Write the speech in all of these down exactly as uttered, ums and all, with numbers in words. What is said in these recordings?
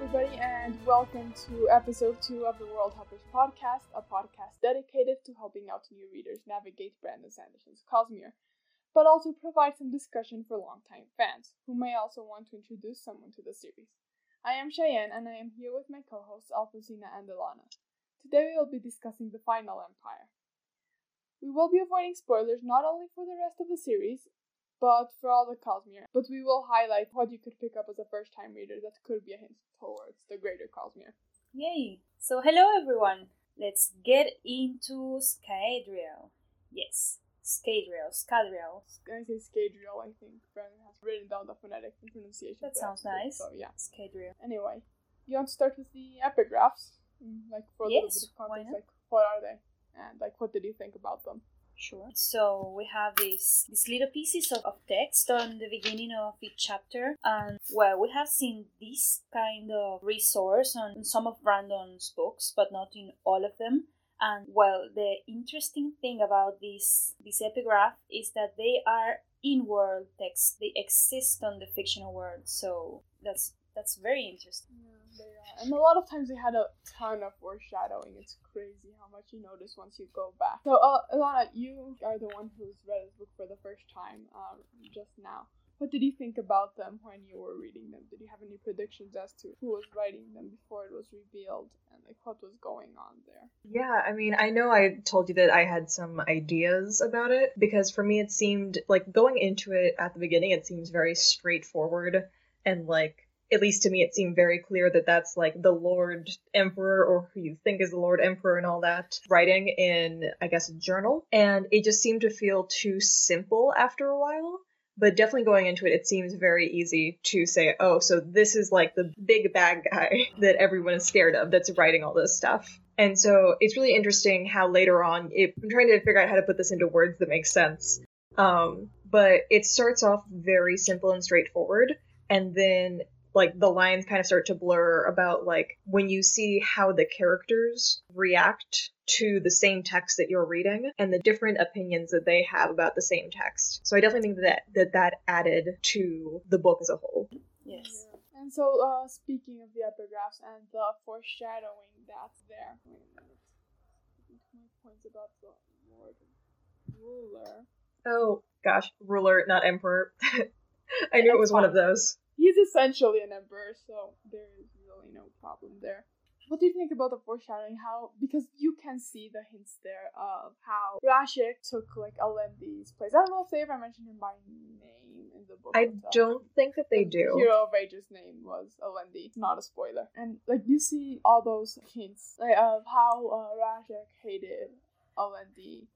everybody, and welcome to episode two of the World Hoppers podcast, a podcast dedicated to helping out new readers navigate Brandon Sanderson's Cosmere, but also provide some discussion for longtime fans, who may also want to introduce someone to the series. I am Cheyenne, and I am here with my co-hosts Alphonsina and Ilana. Today we will be discussing the Final Empire. We will be avoiding spoilers not only for the rest of the series, but for all the Cosmere, but we will highlight what you could pick up as a first-time reader that could be a hint towards the greater Cosmere. Yay! So hello everyone! Let's get into Scadrial. Yes, Scadrial, Scadrial. I say Scadrial, I think Brandon has written down the phonetic pronunciation. That sounds nice. So yeah. Scadrial. Anyway, you want to start with the epigraphs? Like for a yes, little bit of context, why not? like what are they? And like what did you think about them? Sure. So we have these these little pieces of, of text on the beginning of each chapter, and well, we have seen this kind of resource on some of Brandon's books, but not in all of them. And well, the interesting thing about this this epigraph is that they are in-world texts. They exist on the fictional world, so that's that's very interesting. Yeah, they are. And a lot of times they had a ton of foreshadowing. It's crazy how much you notice once you go back. So, uh, Ilana, you are the one who's read this book for the first time um, just now. What did you think about them when you were reading them? Did you have any predictions as to who was writing them before it was revealed and like what was going on there? Yeah, I mean, I know I told you that I had some ideas about it because for me it seemed like going into it at the beginning, it seems very straightforward and like at least to me, it seemed very clear that that's like the Lord Emperor, or who you think is the Lord Emperor and all that, writing in, I guess, a journal. And it just seemed to feel too simple after a while. But definitely going into it, it seems very easy to say, oh, so this is like the big bad guy that everyone is scared of that's writing all this stuff. And so it's really interesting how later on, it, I'm trying to figure out how to put this into words that make sense. Um, but it starts off very simple and straightforward, and then like the lines kind of start to blur about like when you see how the characters react to the same text that you're reading and the different opinions that they have about the same text. So I definitely think that that, that added to the book as a whole. Yes. Yeah. And so uh, speaking of the epigraphs and the foreshadowing that's there. Wait a minute. My points about the Lord Ruler. Oh gosh, ruler, not emperor. I knew it was one of those. He's essentially an emperor, so there is really no problem there. What do you think about the foreshadowing? How, because you can see the hints there of how Rashik took like Alendi's place. I don't know if they ever mentioned him by name in the book. I but, uh, don't think that they the do. Hero of Ages' name was Alendi. Not a spoiler. And like you see all those hints like, of how uh, Rashik hated Alendi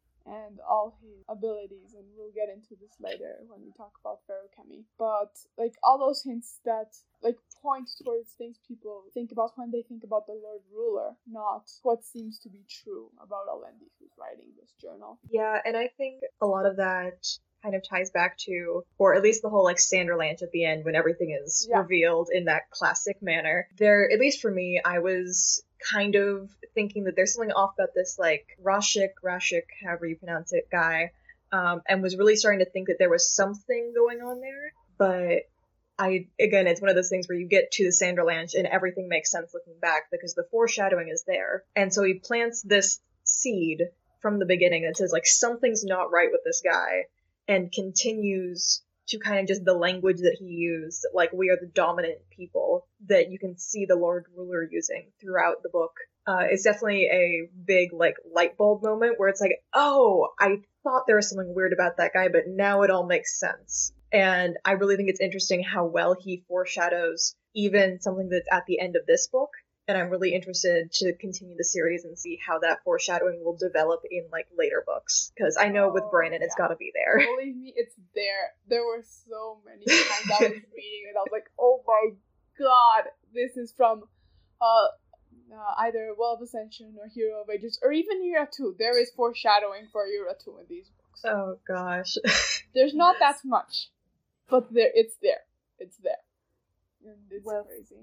and all his abilities, and we'll get into this later when we talk about Feruchemy. But like all those hints that like point towards things people think about when they think about the Lord Ruler, not what seems to be true about Alendi who's writing this journal. Yeah, and I think a lot of that kind of ties back to, or at least the whole like Sanderlanche at the end when everything is Yeah. revealed in that classic manner. There, at least for me, I was kind of thinking that there's something off about this like Rashik, Rashik, however you pronounce it, guy, um, and was really starting to think that there was something going on there. But I, again, it's one of those things where you get to the Sanderlanche and everything makes sense looking back because the foreshadowing is there. And so he plants this seed from the beginning that says like something's not right with this guy, and continues to kind of just the language that he used, like we are the dominant people, that you can see the Lord Ruler using throughout the book. Uh, it's definitely a big like light bulb moment where it's like, oh, I thought there was something weird about that guy, but now it all makes sense. And I really think it's interesting how well he foreshadows even something that's at the end of this book. And I'm really interested to continue the series and see how that foreshadowing will develop in like later books. Because I know with Oh, Brandon, it's yeah. got to be there. Believe me, it's there. There were so many times I was reading it. I was like, oh my god, this is from uh, uh, either Well of Ascension or Hero of Ages, or even Era two. There is foreshadowing for Era two in these books. Oh gosh. There's not that much, but there, it's there. It's there. And it's Well, crazy.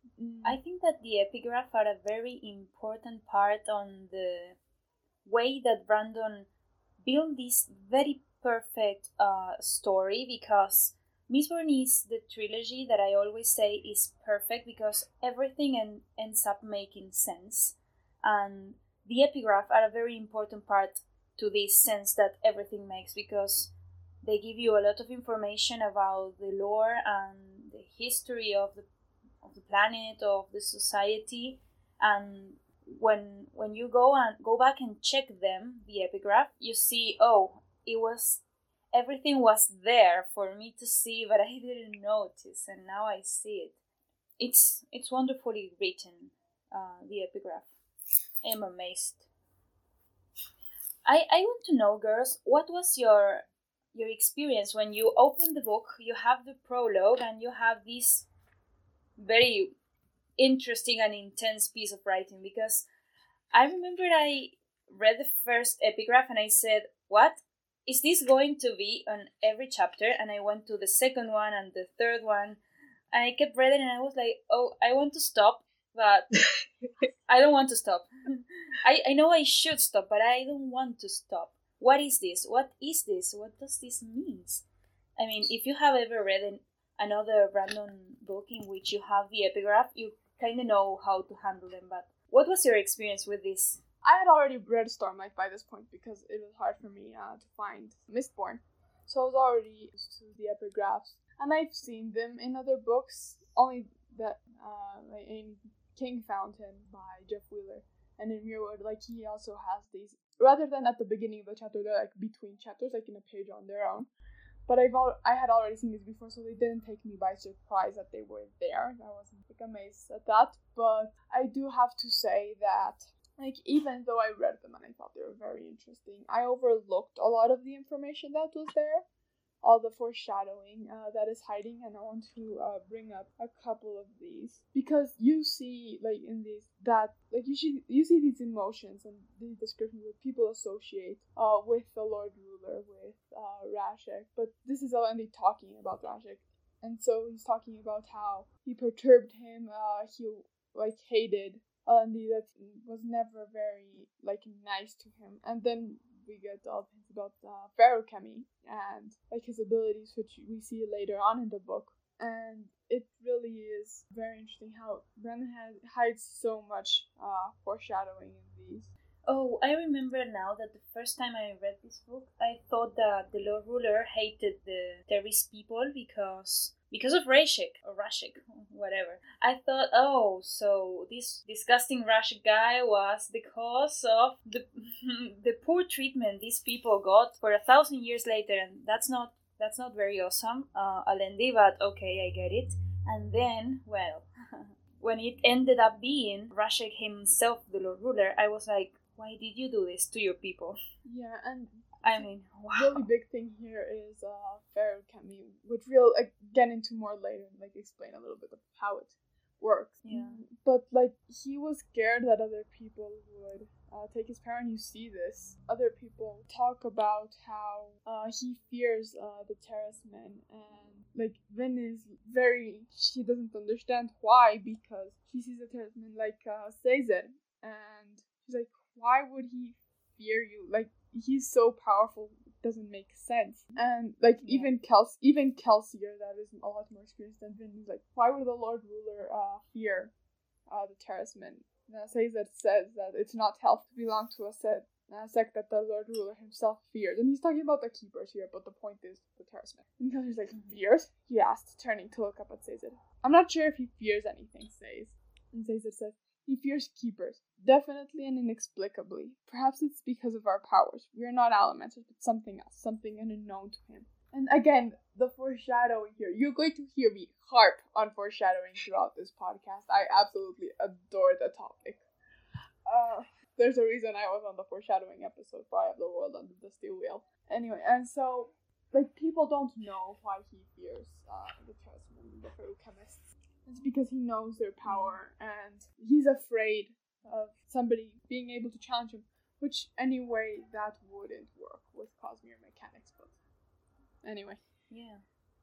I think that the epigraph are a very important part on the way that Brandon built this very perfect uh, story, because Mistborn is the trilogy that I always say is perfect because everything en- ends up making sense. And the epigraph are a very important part to this sense that everything makes, because they give you a lot of information about the lore and the history of the of the planet, of the society, and when when you go and go back and check them, the epigraph, you see, oh, it was everything was there for me to see, but I didn't notice, and now I see it. It's it's wonderfully written, uh, the epigraph. I am amazed. I, I want to know, girls, what was your your experience when you open the book? You have the prologue, and you have this very interesting and intense piece of writing. Because I remember I read the first epigraph and I said, "What is this going to be on every chapter?" And I went to the second one and the third one, and I kept reading, and I was like, "Oh, I want to stop, but I don't want to stop. I, I know I should stop, but I don't want to stop. What is this? What is this? What does this mean?" I mean, if you have ever read an, another random book in which you have the epigraph, you kind of know how to handle them. But what was your experience with this? I had already read Stormlight by this point because it was hard for me uh, to find Mistborn. So I was already used to the epigraphs. And I've seen them in other books, only that uh, like in King Fountain by Jeff Wheeler. And in Muirwood, like, he also has these, rather than at the beginning of the chapter, they're like between chapters, like in a page on their own. But I've al- I had already seen these before, so they didn't take me by surprise that they were there. I wasn't like amazed at that. But I do have to say that, like, even though I read them and I thought they were very interesting, I overlooked a lot of the information that was there, all the foreshadowing uh, that is hiding, and I want to uh, bring up a couple of these because you see, like, in these that like you see you see these emotions and these descriptions that people associate uh, with the Lord Ruler, with uh, Rashek, but this is only talking about Rashek, and so he's talking about how he perturbed him, uh, he like hated Alandi, that was never very like nice to him, and then we get all things about uh, Feruchemy and like his abilities, which we see later on in the book. And it really is very interesting how Brennan has, hides so much uh, foreshadowing in these. Oh, I remember now that the first time I read this book, I thought that the Lord Ruler hated the Terris people because because of Rashek or Rashek, whatever. I thought, oh, so this disgusting Rashek guy was the cause of the the poor treatment these people got for a thousand years later, and that's not that's not very awesome, uh, Alendi, but okay, I get it. And then, well, when it ended up being Rashek himself, the Lord Ruler, I was like, why did you do this to your people? Yeah, and I mean, wow. Really big thing here is uh, Feruchemy, which we'll like, get into more later and like explain a little bit of how it works. Yeah. But like he was scared that other people would uh, take his power, and you see this. Other people talk about how uh, he fears uh, the Terracemen, and like Vin is very, she doesn't understand why, because she sees the Terracemen like uh, Caesar, and she's like, why would he fear you? Like, he's so powerful, it doesn't make sense. And like yeah. even Kels even Kelsier, that is a lot more experienced than Vin, he's like, why would the Lord Ruler uh fear uh the Terracemen? Now Caesar says that it's not health to belong to a set a sect that the Lord Ruler himself fears. And he's talking about the keepers here, but the point is the Terracemen. And Kelsier's like, fears? He asked, turning to look up at Caesar. I'm not sure if he fears anything, says. And Caesar says, he fears keepers, definitely and inexplicably. Perhaps it's because of our powers. We are not elementals, but something else, something unknown to him. And again, the foreshadowing here. You're going to hear me harp on foreshadowing throughout this podcast. I absolutely adore the topic. Uh, there's a reason I was on the foreshadowing episode for Eye of the World Under the Steel Wheel. Anyway, and so, like, people don't know why he fears uh, the Terracemen and the Feruchemists. It's because he knows their power, and he's afraid of somebody being able to challenge him, which, anyway, that wouldn't work with Cosmere mechanics, but anyway. Yeah.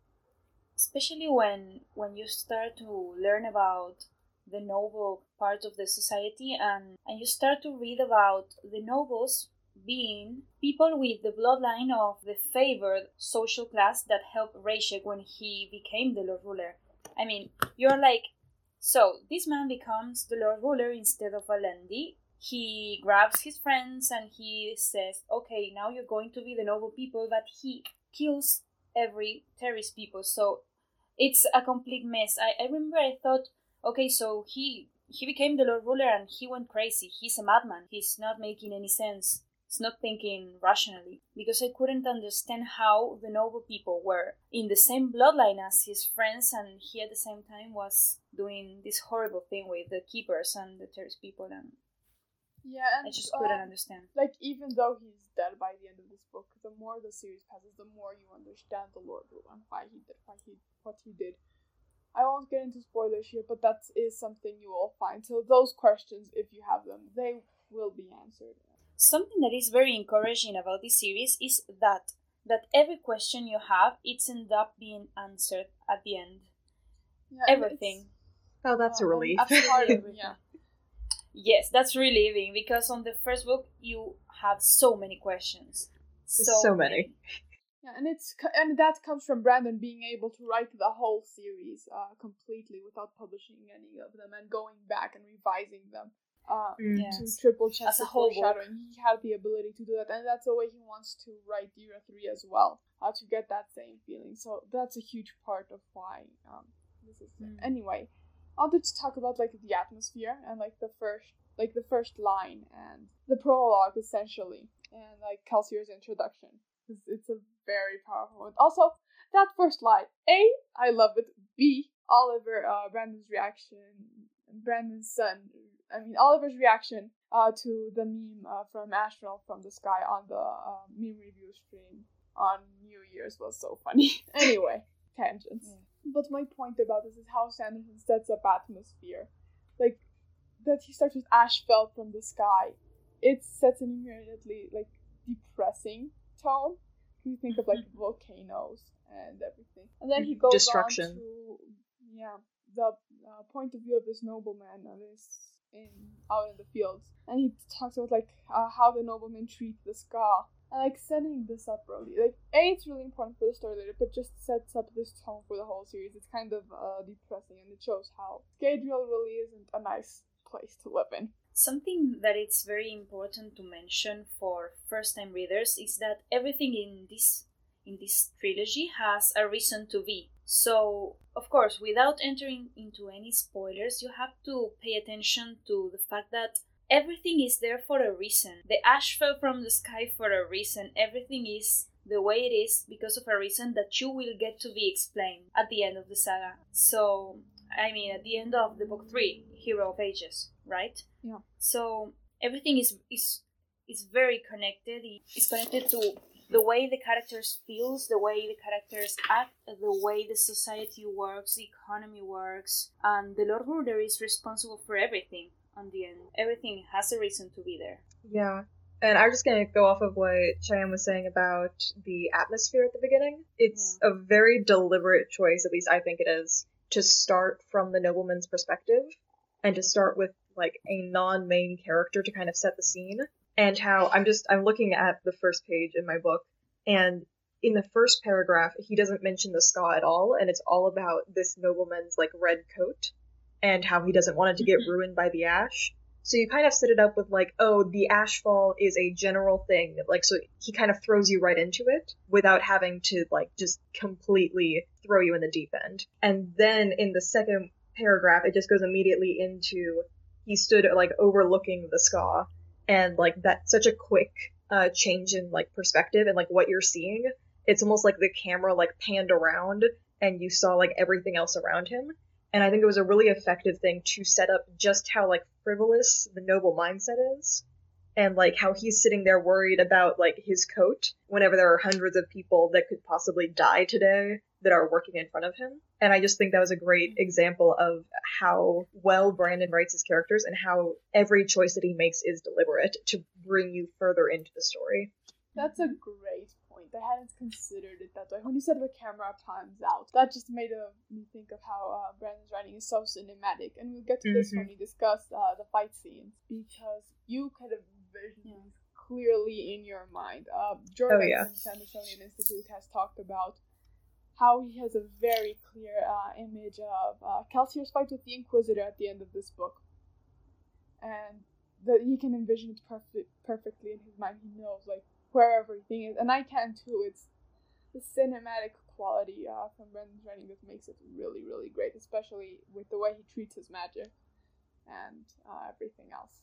Especially when when you start to learn about the noble part of the society, and, and you start to read about the nobles being people with the bloodline of the favored social class that helped Rashek when he became the Lord Ruler. I mean, you're like, so this man becomes the Lord Ruler instead of Alendi. He grabs his friends and he says, okay, now you're going to be the noble people, but he kills every terrorist people. So it's a complete mess. I, I remember I thought, okay, so he he became the Lord Ruler and he went crazy. He's a madman. He's not making any sense. He's not thinking rationally. Because I couldn't understand how the noble people were in the same bloodline as his friends, and he at the same time was doing this horrible thing with the keepers and the terrorist people, and yeah, and I just couldn't um, understand. Like, even though he's dead by the end of this book, the more the series passes, the more you understand the Lord Ruler and why he did why he what he did. I won't get into spoilers here, but that is something you will find. So those questions, if you have them, they will be answered. Something that is very encouraging about this series is that that every question you have, it's end up being answered at the end. Yeah, Everything. Oh, that's uh, a relief. Absolutely, yeah. Yes, that's relieving, because on the first book you have so many questions. So, so many. Yeah, and it's and that comes from Brandon being able to write the whole series uh, completely without publishing any of them and going back and revising them uh, yes. to triple check As a the whole foreshadowing. He had the ability to do that, and that's the way he wants to write Dira three as well, uh, to get that same feeling. So that's a huge part of why um, this is. Mm. Anyway, I wanted to talk about like the atmosphere and like the first like the first line and the prologue essentially, and like Kelsier's introduction. Because it's a very powerful one. Also, that first line. A, I love it. B, Oliver, uh, Brandon's reaction. Brandon's son. I mean, Oliver's reaction uh, to the meme uh, from Astral from the Sky on the uh, meme review stream on New Year's was so funny. Anyway, tangents. Yeah. But my point about this is how Sanderson sets up atmosphere. Like, that he starts with ash fell from the sky. It sets an immediately, like, depressing tone. You think of like volcanoes and everything, and then he goes Destruction. on to yeah the uh, point of view of this nobleman uh, this in out in the fields, and he talks about like uh, how the noblemen treat the Ska, and like setting this up really like a it's really important for the story later, but just sets up this tone for the whole series. It's kind of uh, depressing, and it shows how Scadrial really isn't a nice place to live in. Something that it's very important to mention for first-time readers is that everything in this in this trilogy has a reason to be. So, of course, without entering into any spoilers, you have to pay attention to the fact that everything is there for a reason. The ash fell from the sky for a reason. Everything is the way it is because of a reason that you will get to be explained at the end of the saga. So, I mean, at the end of the book three, Hero of Ages, right? Yeah. So everything is is is very connected. It's connected to the way the characters feels, the way the characters act, the way the society works, the economy works, and the Lord Ruler is responsible for everything. On the end, everything has a reason to be there. Yeah. And I'm just going to go off of what Cheyenne was saying about the atmosphere at the beginning. It's yeah. a very deliberate choice, at least I think it is, to start from the nobleman's perspective and to start with like a non-main character to kind of set the scene. And how I'm just, I'm looking at the first page in my book, and in the first paragraph, he doesn't mention the Ska at all, and it's all about this nobleman's like red coat and how he doesn't want it to get ruined by the ash. So you kind of set it up with like, oh, the ashfall is a general thing. Like, so he kind of throws you right into it without having to like just completely throw you in the deep end. And then in the second paragraph, it just goes immediately into he stood like overlooking the Ska, and like that's such a quick uh, change in like perspective and like what you're seeing. It's almost like the camera like panned around and you saw like everything else around him. And I think it was a really effective thing to set up just how, like, frivolous the noble mindset is. And, like, how he's sitting there worried about, like, his coat whenever there are hundreds of people that could possibly die today that are working in front of him. And I just think that was a great example of how well Brandon writes his characters and how every choice that he makes is deliberate to bring you further into the story. That's a great point. I hadn't considered it that way. When you said the camera pans out, that just made a, me think of how uh, Brandon's writing is so cinematic. And we'll get to mm-hmm. this when we discuss uh, the fight scenes, because you kind of envision yeah. these clearly in your mind. Uh, Jordan Oh, yeah. from Sandersonian Institute has talked about how he has a very clear uh, image of uh, Kelsier's fight with the Inquisitor at the end of this book. And that he can envision it perfect, perfectly in his mind. He knows, like, where everything is. And I can, too. It's the cinematic quality uh, from Brendan's writing that makes it really, really great, especially with the way he treats his magic and uh, everything else.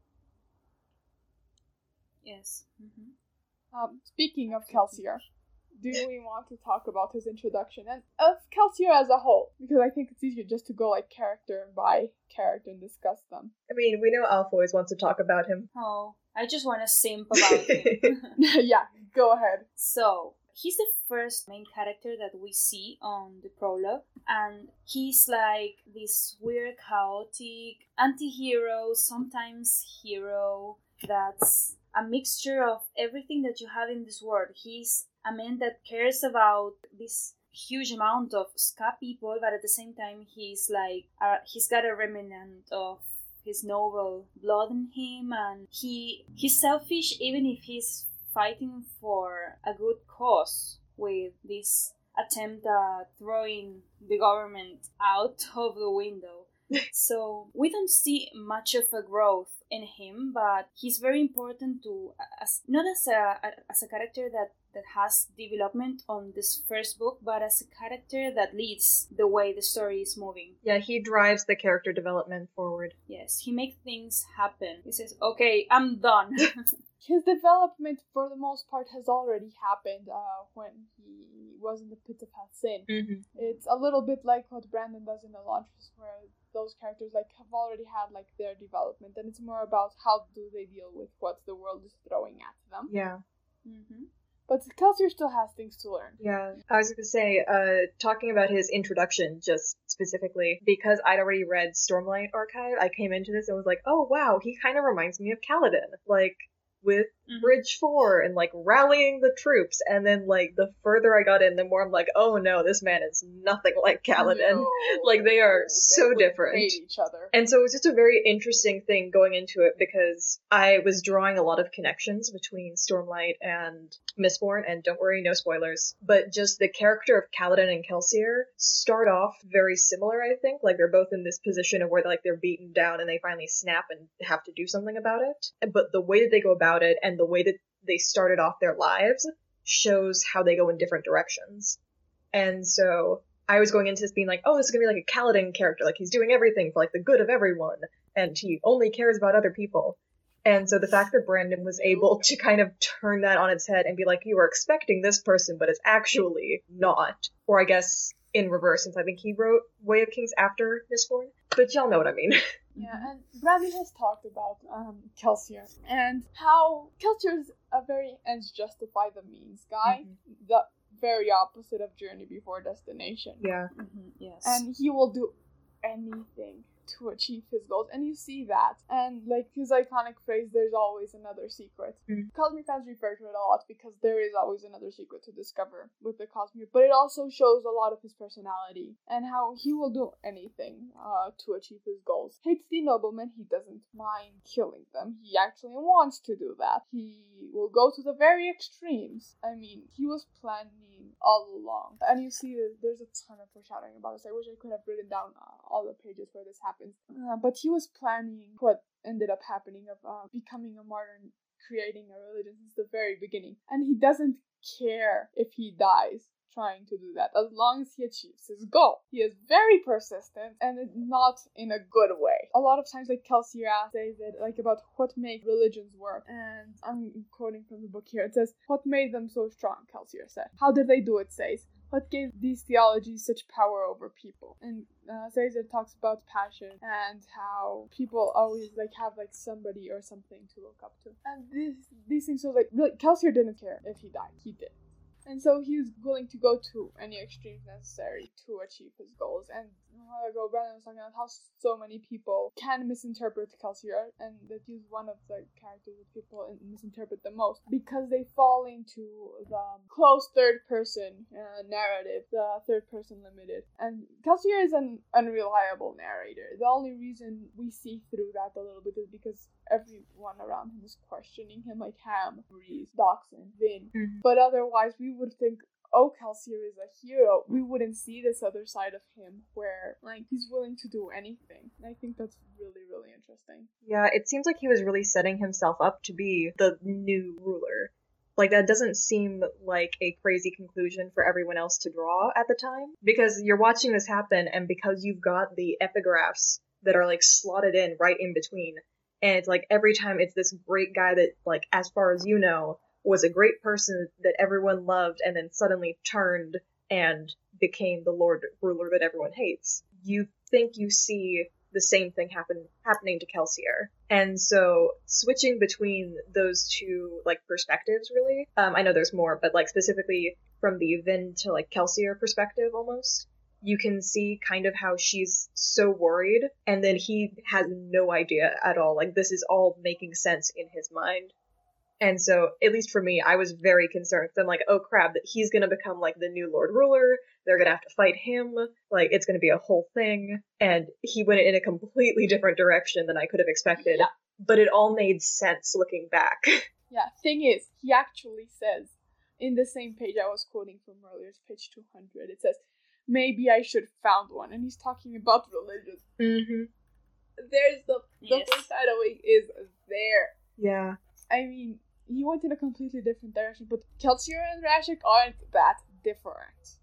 Yes. Mm-hmm. Um, speaking of Kelsier, do we want to talk about his introduction and of Kelsier as a whole? Because I think it's easier just to go like character by character and discuss them. I mean, we know Alf always wants to talk about him. Oh, I just want to simp about him. Yeah, go ahead. So, he's the first main character that we see on the prologue, and he's like this weird, chaotic anti-hero, sometimes hero, that's a mixture of everything that you have in this world. He's a man that cares about this huge amount of ska people, but at the same time, he's like, uh, he's got a remnant of his noble blood in him, and he he's selfish even if he's fighting for a good cause with this attempt at throwing the government out of the window. So we don't see much of a growth in him, but he's very important to, as not as a as a character that, that has development on this first book, but as a character that leads the way the story is moving. Yeah, he drives the character development forward. Yes, he makes things happen. He says, okay, I'm done. His development, for the most part, has already happened uh, when he was in the Pit of Halcyon. Mm-hmm. It's a little bit like what Brandon does in Elantris, where those characters like have already had like their development, and it's more about how do they deal with what the world is throwing at them. Yeah. Mm-hmm. But Kelsier still has things to learn. Yeah, I was going to say, uh, talking about his introduction just specifically, because I'd already read Stormlight Archive, I came into this and was like, oh wow, he kind of reminds me of Kaladin. Like, with mm-hmm. Bridge four and like rallying the troops, and then like the further I got in, the more I'm like, oh no, this man is nothing like Kaladin. No, like they are so they different. Hate each other. And so it was just a very interesting thing going into it, because I was drawing a lot of connections between Stormlight and Mistborn, and don't worry, no spoilers, but just the character of Kaladin and Kelsier start off very similar, I think. Like they're both in this position of where like they're beaten down and they finally snap and have to do something about it. But the way that they go about it and the way that they started off their lives shows how they go in different directions. And so I was going into this being like, oh, this is gonna be like a Kaladin character, like he's doing everything for like the good of everyone, and he only cares about other people. And so the fact that Brandon was able to kind of turn that on its head and be like, you were expecting this person, but it's actually not. Or I guess in reverse, since I think he wrote Way of Kings after Mistborn. But y'all know what I mean. Yeah, and Brandon has talked about um, Kelsier and how Kelsier is a very ends justify the means guy. Mm-hmm. The very opposite of Journey Before Destination. Yeah. Mm-hmm. Yes. And he will do anything to achieve his goals, and you see that. And like his iconic phrase, there's always another secret. Mm. Cosmere fans refer to it a lot because there is always another secret to discover with the Cosmere, but it also shows a lot of his personality and how he will do anything uh, to achieve his goals. Hates the noblemen, he doesn't mind killing them. He actually wants to do that. He will go to the very extremes. I mean, he was planning all along. And you see there's a ton of foreshadowing about this. I wish I could have written down uh, all the pages where this happened. Uh, but he was planning what ended up happening of uh, becoming a martyr and creating a religion since the very beginning. And he doesn't care if he dies trying to do that, as long as he achieves his goal. He is very persistent, and not in a good way. A lot of times, like Kelsier says it, like about what makes religions work, and I'm quoting from the book here. It says, "What made them so strong?" Kelsier said. "How did they do it?" Says. "What gave these theologies such power over people?" And uh, Caesar talks about passion and how people always like have like somebody or something to look up to. And these these things, so like really, Kelsier didn't care if he died. He did. And so he was willing to go to any extremes necessary to achieve his goals. And a while ago, Brandon was talking about how so many people can misinterpret Kelsier, and that he's one of the characters that people misinterpret the most because they fall into the close third person uh, narrative, the third person limited. And Kelsier is an unreliable narrator. The only reason we see through that a little bit is because everyone around him is questioning him, like Ham, Reese, Dachshund, Vin. Mm-hmm. But otherwise, we would think, oh, Kelsier is a hero. We wouldn't see this other side of him where, like, he's willing to do anything. And I think that's really, really interesting. Yeah, it seems like he was really setting himself up to be the new ruler. Like, that doesn't seem like a crazy conclusion for everyone else to draw at the time. Because you're watching this happen, and because you've got the epigraphs that are, like, slotted in right in between, and it's like every time it's this great guy that, like, as far as you know, was a great person that everyone loved and then suddenly turned and became the Lord Ruler that everyone hates. You think you see the same thing happen happening to Kelsier. And so switching between those two, like, perspectives, really, um, I know there's more, but, like, specifically from the Vin to, like, Kelsier perspective almost, you can see kind of how she's so worried, and then he has no idea at all. Like, this is all making sense in his mind. And so, at least for me, I was very concerned. I'm like, oh crap, that he's gonna become, like, the new Lord Ruler, they're gonna have to fight him, like, it's gonna be a whole thing, and he went in a completely different direction than I could have expected. Yeah. But it all made sense looking back. Yeah, thing is, he actually says, in the same page I was quoting from earlier, page two hundred, it says, maybe I should have found one, and he's talking about religion. Mm-hmm. There's the, the yes. foreshadowing is there. Yeah. I mean, he went in a completely different direction, but Kelsier and Rashek aren't that different.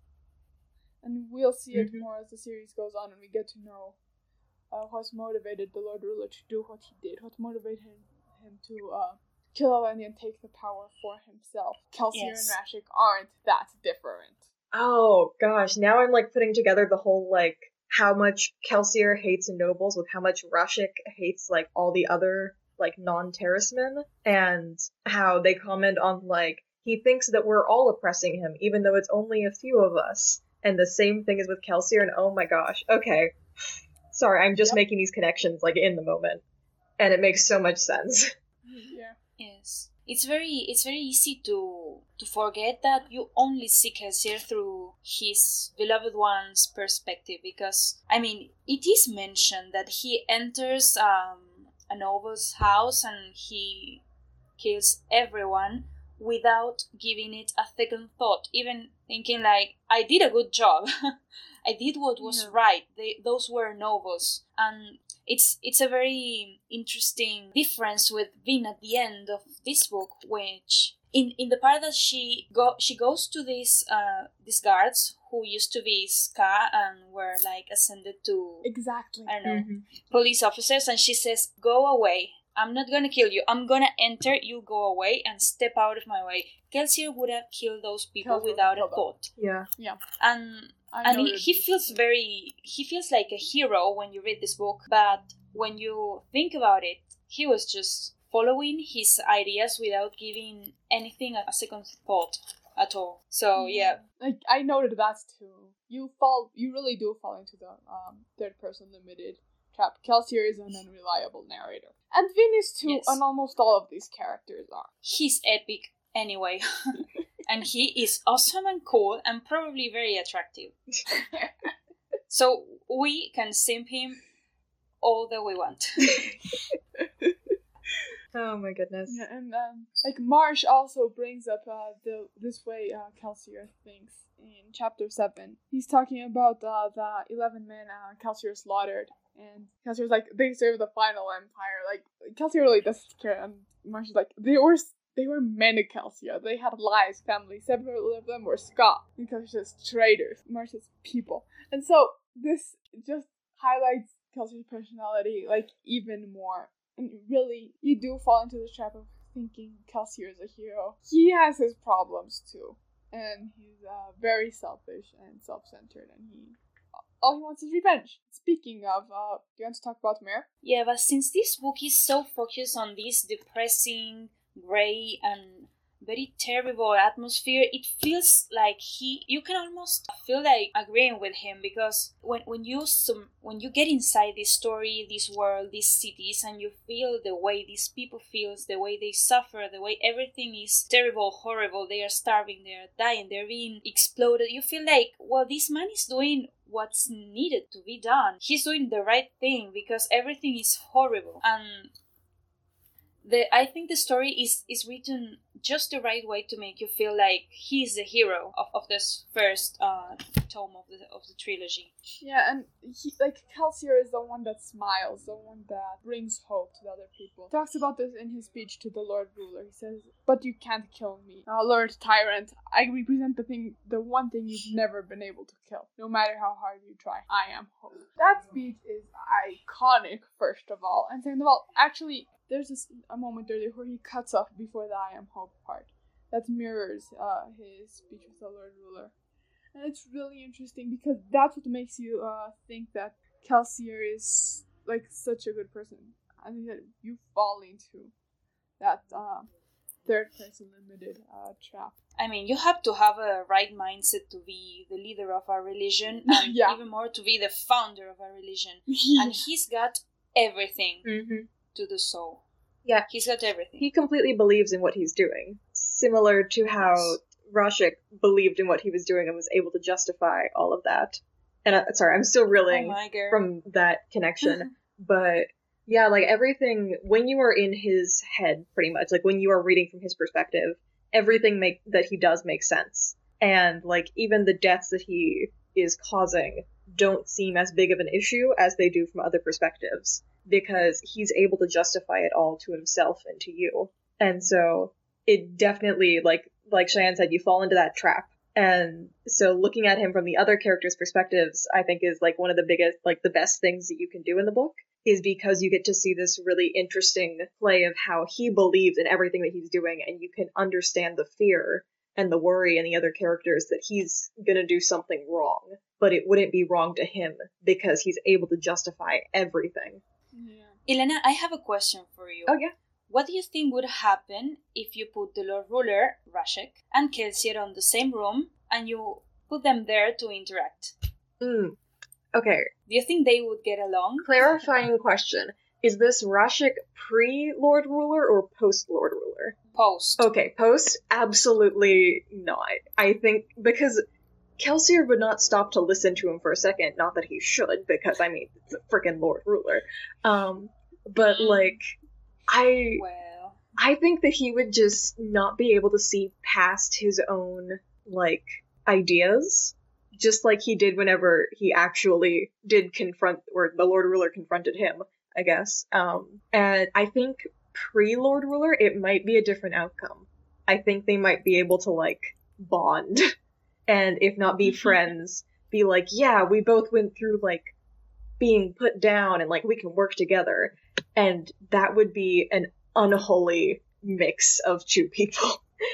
And we'll see it mm-hmm. more as the series goes on and we get to know uh, what's motivated the Lord Ruler to do what he did, what motivated him, him to uh, kill Eleni and take the power for himself. Kelsier yes. and Rashek aren't that different. Oh, gosh, now I'm, like, putting together the whole, like, how much Kelsier hates nobles with how much Rashek hates, like, all the other, like, non-Terrismen, and how they comment on, like, he thinks that we're all oppressing him, even though it's only a few of us. And the same thing is with Kelsier, and oh my gosh, okay. Sorry, I'm just yep. making these connections, like, in the moment. And it makes so much sense. Yeah. Yes. It's very it's very easy to to forget that you only see Kelsier through his beloved one's perspective, because, I mean, it is mentioned that he enters um, a noble's house and he kills everyone without giving it a second thought, even thinking like, I did a good job. I did what was yeah. right. They, those were nobles. And it's it's a very interesting difference with Vin at the end of this book, which in, in the part that she go she goes to these uh these guards who used to be Ska and were like ascended to exactly I don't know mm-hmm. police officers, and she says, "Go away. I'm not gonna kill you. I'm gonna enter. You go away and step out of my way." Kelsier would have killed those people Kelsier without a thought. Yeah, yeah, and. And he, he feels very, he feels like a hero when you read this book, but when you think about it, he was just following his ideas without giving anything a second thought at all. So, yeah. Like, I noted that too. You fall, you really do fall into the um, third person limited trap. Kelsier is an unreliable narrator. And Vin is too, yes. and almost all of these characters are. He's epic anyway. And he is awesome and cool and probably very attractive. So we can simp him all that we want. Oh my goodness. Yeah, and um, like Marsh also brings up uh, the this way uh, Kelsier thinks in chapter seven. He's talking about uh, the eleven men uh, Kelsier slaughtered. And Kelsier's like, they serve the final empire. Like, Kelsier really doesn't care. And Marsh is like, they were... They were men of Kelsier. They had lives, families. Several of them were Scott. And Kelsier's traitors. Marsh's people. And so this just highlights Kelsier's personality, like, even more. And really, you do fall into the trap of thinking Kelsier is a hero. He has his problems, too. And he's uh, very selfish and self-centered. And he... all he wants is revenge. Speaking of, uh, do you want to talk about Mare? Yeah, but since this book is so focused on this depressing... gray and very terrible atmosphere. It feels like he, you can almost feel like agreeing with him, because when, when you some, when you get inside this story, this world, these cities, and you feel the way these people feel, the way they suffer, the way everything is terrible, horrible, they are starving, they are dying, they're being exploded, you feel like, well, this man is doing what's needed to be done. He's doing the right thing because everything is horrible. And the I think the story is, is written just the right way to make you feel like he's the hero of, of this first uh, tome of the of the trilogy. Yeah, and he, like, Kelsier is the one that smiles, the one that brings hope to the other people. He talks about this in his speech to the Lord Ruler. He says, "But you can't kill me, uh, Lord Tyrant. I represent the thing, the one thing you've never been able to kill, no matter how hard you try. I am hope." That speech is iconic, first of all, and second of all, actually, there's this, a moment earlier where he cuts off before the "I am hope" part. That mirrors uh, his speech with the Lord Ruler. And it's really interesting because that's what makes you uh, think that Kelsier is like such a good person. I think that you fall into that uh, third person limited uh, trap. I mean, you have to have a right mindset to be the leader of a religion, and yeah. even more to be the founder of a religion. Yeah. And he's got everything Mm-hmm. to do so. Yeah. He's got everything. He completely believes in what he's doing. Similar to how Rashik believed in what he was doing and was able to justify all of that. And uh, sorry, I'm still reeling oh from that connection. But yeah, like everything, when you are in his head, pretty much, like when you are reading from his perspective, everything make that he does make sense. And like even the deaths that he is causing don't seem as big of an issue as they do from other perspectives, because he's able to justify it all to himself and to you. And so it definitely, like like Cheyenne said, you fall into that trap. And so looking at him from the other characters' perspectives, I think is like one of the biggest, like the best things that you can do in the book, is because you get to see this really interesting play of how he believes in everything that he's doing, and you can understand the fear and the worry in the other characters that he's gonna do something wrong, but it wouldn't be wrong to him because he's able to justify everything. Yeah. Elena, I have a question for you. Oh, yeah. What do you think would happen if you put the Lord Ruler, Rashik, and Kelsier on the same room, and you put them there to interact? Mm. Okay. Do you think they would get along? Clarifying question. Is this Rashik pre-Lord Ruler or post-Lord Ruler? Post. Okay, post? Absolutely not. I think because Kelsier would not stop to listen to him for a second. Not that he should, because, I mean, it's a freaking Lord Ruler. Um, but, like, I... Well... I think that he would just not be able to see past his own, like, ideas. Just like he did whenever he actually did confront, or the Lord Ruler confronted him, I guess. Um, and I think pre-Lord Ruler, it might be a different outcome. I think they might be able to, like, bond. And if not be friends, be like, yeah, we both went through, like, being put down and, like, we can work together. And that would be an unholy mix of two people.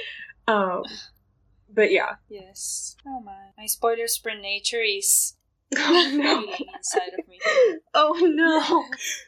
um, but yeah. Yes. Oh my. My spoiler sprint nature is Oh no. feeling inside of me. Oh no.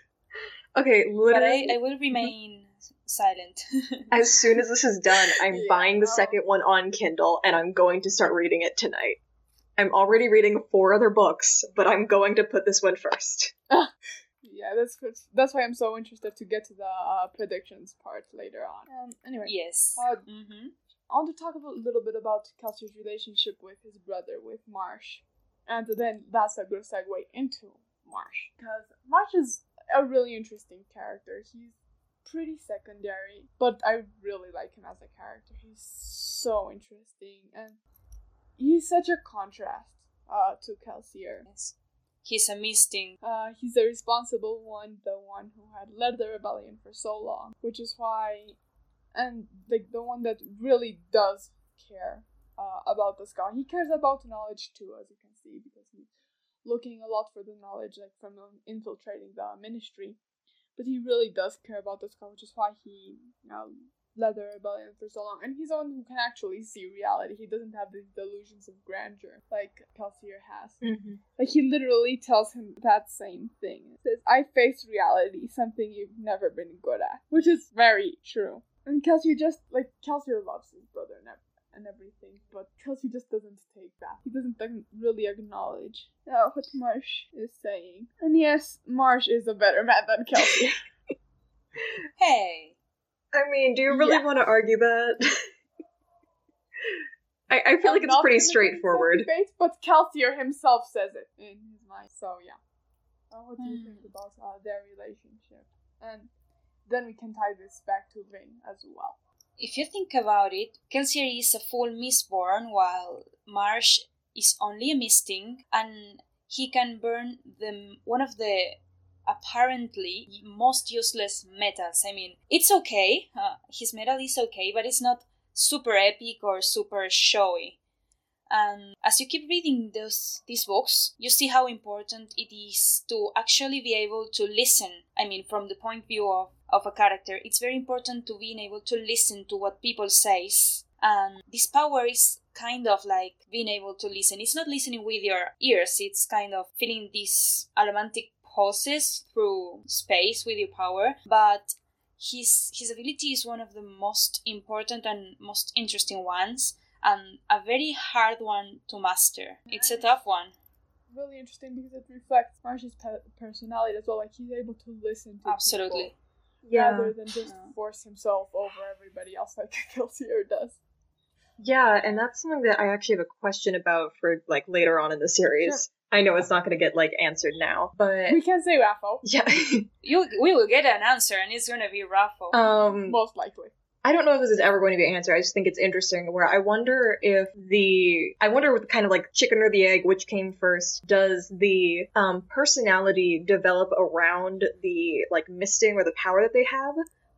Okay, literally. But I, I will remain silent. As soon as this is done, I'm Yeah. buying the second one on Kindle, and I'm going to start reading it tonight. I'm already reading four other books, but I'm going to put this one first. Yeah, that's that's why I'm so interested to get to the uh, predictions part later on. Um, anyway, Yes. uh, Mm-hmm. I want to talk a little bit about Kelsier's relationship with his brother, with Marsh. And then that's a good segue into Marsh. Because Marsh is a really interesting character. He's pretty secondary, but I really like him as a character. He's so interesting, and he's such a contrast uh, to Kelsier. Yes. He's a misting. Uh, he's the responsible one, the one who had led the rebellion for so long, which is why, and like the one that really does care uh, about the Ska. He cares about knowledge too, as you can see, because he's looking a lot for the knowledge, like from um, infiltrating the ministry. But he really does care about the Ska, which is why he, you know, led the rebellion for so long. And he's the one who can actually see reality. He doesn't have these delusions of grandeur like Kelsier has. Mm-hmm. Like, he literally tells him that same thing. He says, I face reality, something you've never been good at. Which is very true. And Kelsey just, like, Kelsey loves his brother and, ev- and everything, but Kelsey just doesn't take that. He doesn't th- really acknowledge uh, what Marsh is saying. And yes, Marsh is a better man than Kelsey. Hey. I mean, do you really Yeah. want to argue that? I, I feel I'm like it's not pretty gonna get straightforward. into that debate, but Kelsey himself says it in his mind. So yeah. Uh, what do you think about uh, their relationship? And then we can tie this back to Vin as well. If you think about it, Kelsier is a full Mistborn while Marsh is only a Misting, and he can burn the one of the apparently most useless metals. I mean, it's okay, uh, his metal is okay, but it's not super epic or super showy. And as you keep reading those these books, you see how important it is to actually be able to listen. I mean, from the point of view of, of a character, it's very important to being able to listen to what people says. And this power is kind of like being able to listen. It's not listening with your ears, it's kind of feeling these aromantic pulses through space with your power. But his his ability is one of the most important and most interesting ones, and a very hard one to master. It's a tough one. Really interesting because it reflects Marsh's pe- personality as well. Like, he's able to listen to Absolutely. people Yeah. rather than just Yeah. force himself over everybody else like Kelsier does. Yeah, and that's something that I actually have a question about for, like, later on in the series. Sure. I know it's not going to get, like, answered now, but... We can say Raffo, Yeah. You we will get an answer, and it's gonna be Raffo. um, most likely. I don't know if this is ever going to be an answer. I just think it's interesting where I wonder if the, I wonder what kind of like chicken or the egg, which came first. Does the um, personality develop around the like misting or the power that they have?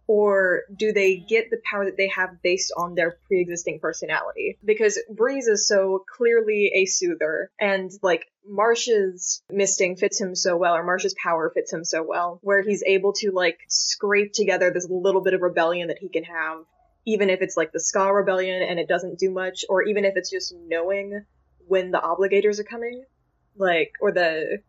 Or do they get the power that they have based on their pre-existing personality? Because Breeze is so clearly a soother, and like Marsh's misting fits him so well, or Marsh's power fits him so well, where he's able to like scrape together this little bit of rebellion that he can have, even if it's like the Ska rebellion and it doesn't do much, or even if it's just knowing when the obligators are coming, like, or the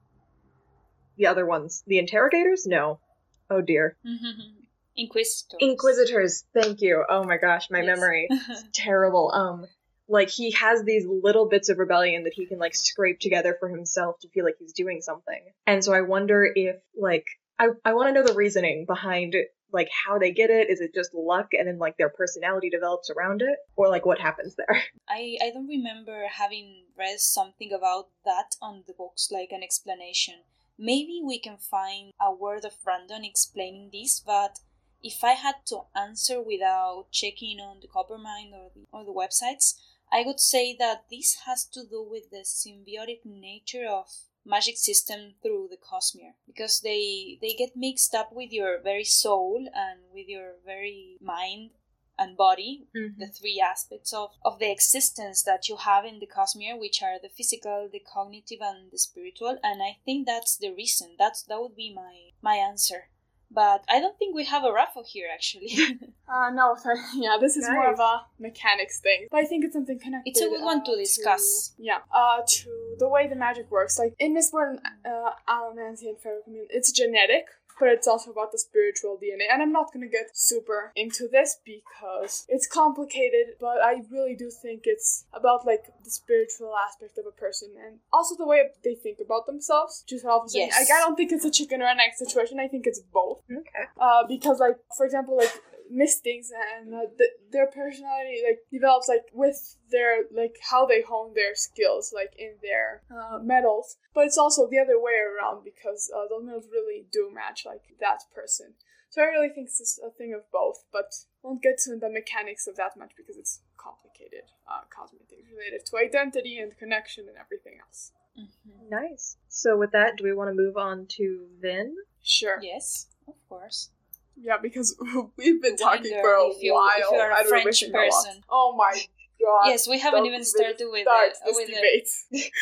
the other ones, the interrogators? No. Oh dear. Inquisitors. Inquisitors, thank you. Oh my gosh, my Yes. memory is terrible. Um, like he has these little bits of rebellion that he can like scrape together for himself to feel like he's doing something. And so I wonder if like I I want to know the reasoning behind like how they get it. Is it just luck and then like their personality develops around it, or like what happens there? I, I don't remember having read something about that on the books, like an explanation. Maybe we can find a word of Brandon explaining this, but if I had to answer without checking on the Coppermind or the, or the websites, I would say that this has to do with the symbiotic nature of magic system through the Cosmere, because they they get mixed up with your very soul and with your very mind and body, Mm-hmm. the three aspects of, of the existence that you have in the Cosmere, which are the physical, the cognitive, and the spiritual. And I think that's the reason. That's that would be my my answer. But I don't think we have a raffle here, actually. Uh, no, sorry. Yeah, this is more Nice. of a mechanics thing. But I think it's something connected. It's a good one to uh, discuss. yeah, uh, to the way the magic works. Like, in Mistborn, uh, Allomancy and Ferrocommun, it's genetic, but it's also about the spiritual D N A. And I'm not gonna get super into this because it's complicated, but I really do think it's about, like, the spiritual aspect of a person and also the way they think about themselves. Just all of a sudden, Yes. like, I don't think it's a chicken or an egg situation. I think it's both. Okay. Uh, because, like, for example, like, Mistings and uh, th- their personality, like, develops, like, with their, like, how they hone their skills, like, in their uh, medals. But it's also the other way around because uh, those medals really do match, like, that person. So I really think it's a thing of both, but won't get to the mechanics of that much because it's complicated uh, cosmic things related to identity and connection and everything else. Mhm. Nice. So with that, do we want to move on to Vin? Sure. Yes, of course. Yeah, because we've been talking Wonder for a if you- while. if you're a and we're French missing a lot. person. Oh my god. Yes, we haven't Don't even started with start the, this with debate.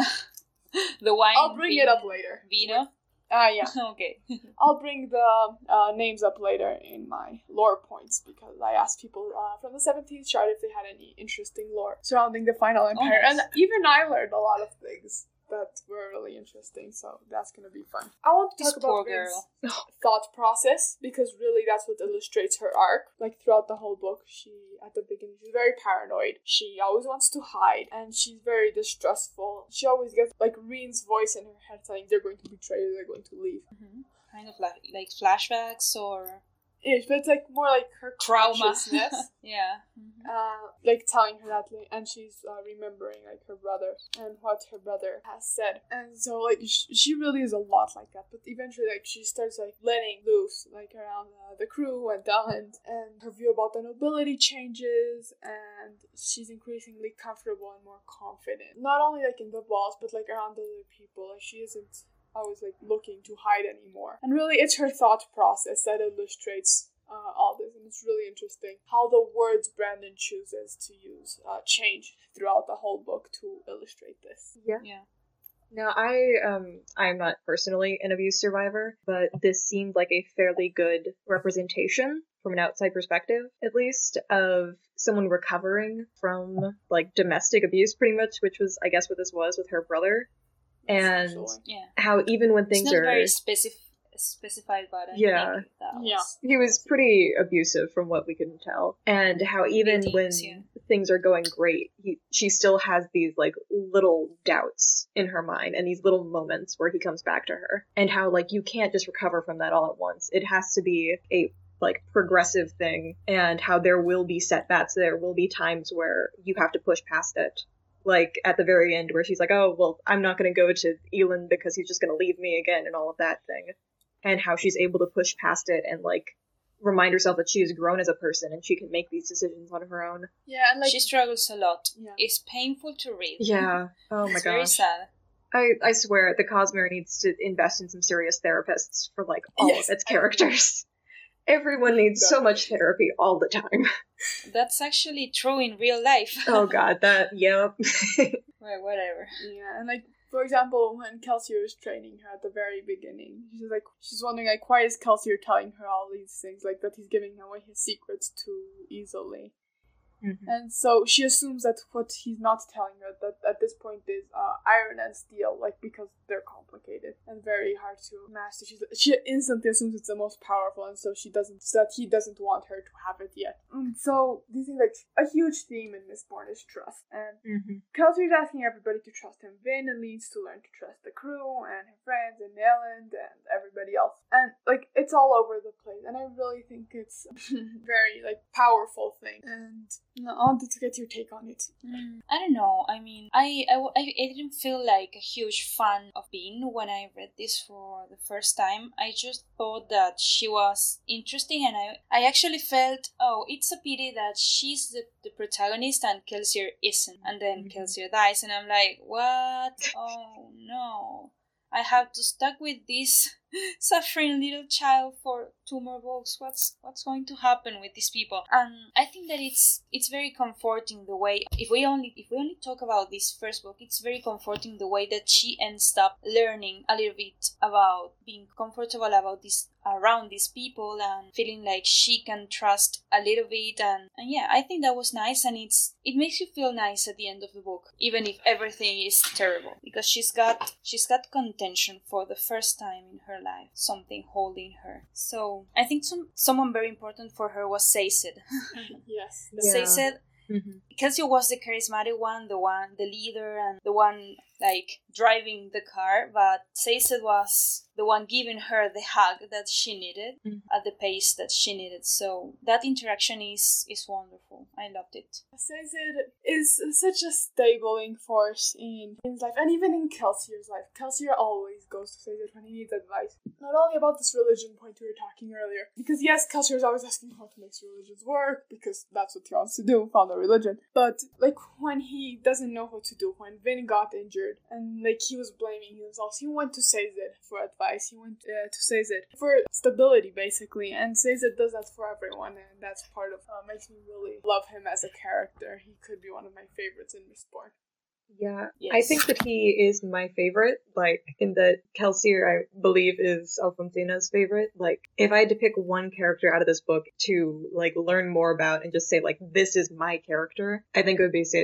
the, the wine. I'll bring it up later. Vino? Ah, yeah. Okay. I'll bring the uh, names up later in my lore points because I asked people uh, from the seventeenth chart if they had any interesting lore surrounding the Final Empire. nice. And even I learned a lot of things that were really interesting, so that's gonna be fun. I want to This talk poor about Rin's girl. thought process, because really that's what illustrates her arc. Like throughout the whole book, she, at the beginning, she's very paranoid. She always wants to hide, and she's very distrustful. She always gets, like, Rin's voice in her head saying they're going to betray her, they're going to leave. Mm-hmm. Kind of like, like flashbacks or... Yes, but it's like more like her trauma. consciousness. Yeah. Mm-hmm. Uh, like telling her that, and she's uh, remembering like her brother and what her brother has said, and so like sh- she really is a lot like that. But eventually, like she starts like letting loose, like around uh, the crew and Dahlend, and her view about the nobility changes, and she's increasingly comfortable and more confident. Not only like in the walls, but like around other people. Like she isn't always like looking to hide anymore. And really, it's her thought process that illustrates uh, all this, and it's really interesting how the words Brandon chooses to use uh, change throughout the whole book to illustrate this. Yeah. Yeah. Now, I, um, I'm not personally an abuse survivor, but this seemed like a fairly good representation, from an outside perspective, at least, of someone recovering from, like, domestic abuse, pretty much, which was, I guess, what this was with her brother. And yeah. how even when things it's not are very specific, specified, but I yeah, think that was... yeah, he was pretty abusive from what we can tell. And how even Things, when yeah. things are going great, he she still has these like little doubts in her mind and these little moments where he comes back to her. And how like you can't just recover from that all at once. It has to be a like progressive thing, and how there will be setbacks. There will be times where you have to push past it. Like, at the very end, where she's like, oh, well, I'm not going to go to Elend because he's just going to leave me again, and all of that thing. And how she's able to push past it and, like, remind herself that she has grown as a person and she can make these decisions on her own. Yeah, and, like... She struggles a lot. Yeah. It's painful to read. Yeah. Oh, my it's gosh. very sad. I, I swear, the Cosmere needs to invest in some serious therapists for, like, all yes, of its characters. Everyone needs so much therapy all the time. That's actually true in real life. Oh god, that, yep. Well, whatever. Yeah, and like, for example, when Kelsier is training her at the very beginning, she's like, she's wondering, like, why is Kelsier telling her all these things, like, that he's giving away his secrets too easily? Mm-hmm. And so she assumes that what he's not telling her that at this point is uh, iron and steel, like, because they're complicated and very hard to master. She's, she instantly assumes it's the most powerful, and so she doesn't, so that he doesn't want her to have it yet. And so this is like a huge theme in Mistborn is trust. And mm-hmm. Kelsier is asking everybody to trust him. Vin needs to learn to trust the crew and her friends and Elend and everybody else. And like it's all over the place, and I really think it's a very like powerful thing. And I wanted to get your take on it. Mm, I don't know. I mean, I, I, I didn't feel like a huge fan of Bean when I read this for the first time. I just thought that she was interesting, and I, I actually felt, oh, it's a pity that she's the, the protagonist and Kelsier isn't. And then mm-hmm. Kelsier dies, and I'm like, what? Oh, no. I have to stuck with this suffering little child for two more books. What's what's going to happen with these people? And I think that it's it's very comforting the way if we only if we only talk about this first book, it's very comforting the way that she ends up learning a little bit about being comfortable about this around these people and feeling like she can trust a little bit, and, and yeah, I think that was nice, and it's it makes you feel nice at the end of the book, even if everything is terrible, because she's got she's got contention for the first time in her life, something holding her. So I think some someone very important for her was Sazed. Yes, yeah. Sazed, mm-hmm. Kelsier was the charismatic one, the one, the leader, and the one like driving the car, but Sazed was the one giving her the hug that she needed mm. at the pace that she needed. So that interaction is is wonderful. I loved it. Sazed is such a stabilizing force in his life, and even in Kelsier's life. Kelsier always goes to Sazed when he needs advice. Not only about this religion point we were talking earlier, because yes, Kelsier is always asking how to make religions work, because that's what he wants to do, found a religion. But like when he doesn't know what to do, when Vin got injured, and like he was blaming himself, he went to Sazed for advice. He went uh, to Sazed for stability, basically, and Sazed does that for everyone, and that's part of uh, makes me really love him as a character. He could be one of my favorites in Mistborn. Yeah, yes. I think that he is my favorite, like, in that Kelsier, I believe, is Alfonsina's favorite. Like, if I had to pick one character out of this book to, like, learn more about and just say, like, this is my character, I think it would be Sazed.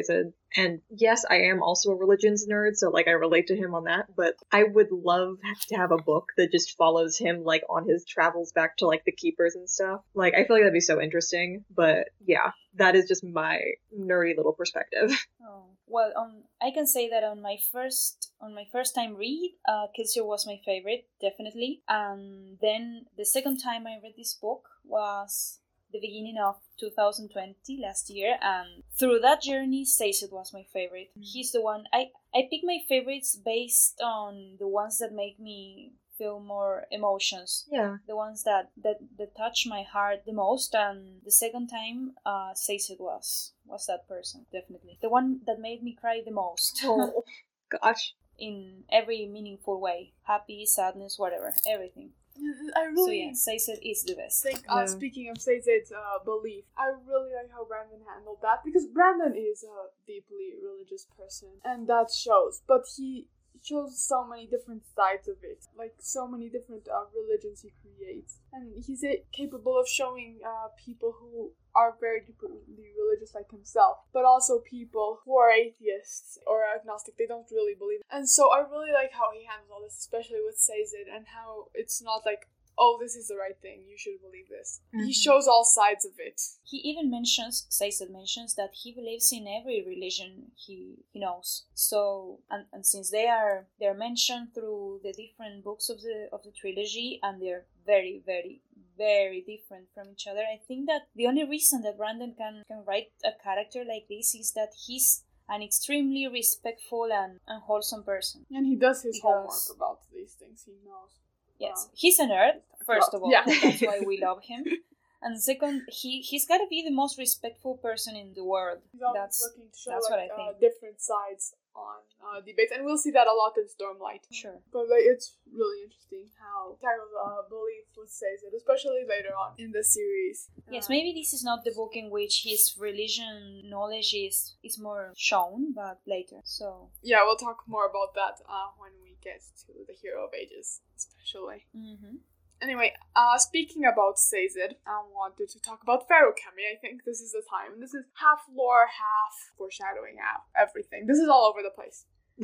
And yes, I am also a religions nerd, so like I relate to him on that, but I would love to have a book that just follows him like on his travels back to like the keepers and stuff. Like I feel like that'd be so interesting, but yeah, that is just my nerdy little perspective. Oh, well, um, I can say that on my first on my first time read, uh, Kelsier was my favorite, definitely. And then the second time I read this book was the beginning of two thousand twenty, last year, and through that journey, Sazed was my favorite. Mm. He's the one I I pick my favorites based on the ones that make me feel more emotions. Yeah. The ones that, that, that touch my heart the most, and the second time, uh, Sazed was was that person, definitely. The one that made me cry the most. Oh, gosh. In every meaningful way. Happy, sadness, whatever. Everything. I really so yeah, Sazed is the best. Think, uh, yeah. Speaking of Sazed's uh, belief, I really like how Brandon handled that, because Brandon is a deeply religious person, and that shows. But he shows so many different sides of it, like so many different uh, religions he creates, and he's uh, capable of showing uh, people who are very deeply religious like himself, but also people who are atheists or agnostic. They don't really believe. And so I really like how he handles all this, especially with Sazed, and how it's not like, oh, this is the right thing, you should believe this. Mm-hmm. He shows all sides of it. He even mentions, Sazed mentions, that he believes in every religion he, he knows. So, and, and since they are they're mentioned through the different books of the of the trilogy, and they're very, very, very different from each other, I think that the only reason that Brandon can, can write a character like this is that he's an extremely respectful and, and wholesome person. And he does his because, homework about these things, he knows. Yes, uh, he's a nerd, first of all. Yeah. That's why we love him. And second, he, he's got to be the most respectful person in the world. He's always that's looking to show that's like, what I think. Uh, different sides on uh, debates, and we'll see that a lot in Stormlight. Sure. But like, it's really interesting how he tackles uh, belief with Sazed, especially later on in the series. Yes, uh, maybe this is not the book in which his religion knowledge is, is more shown, but later. So yeah, we'll talk more about that uh, when we get to the Hero of Ages, especially. Mm-hmm. Anyway, uh, speaking about Sazed, I wanted to talk about Feruchemy. I think this is the time. This is half lore, half foreshadowing, half everything. This is all over the place.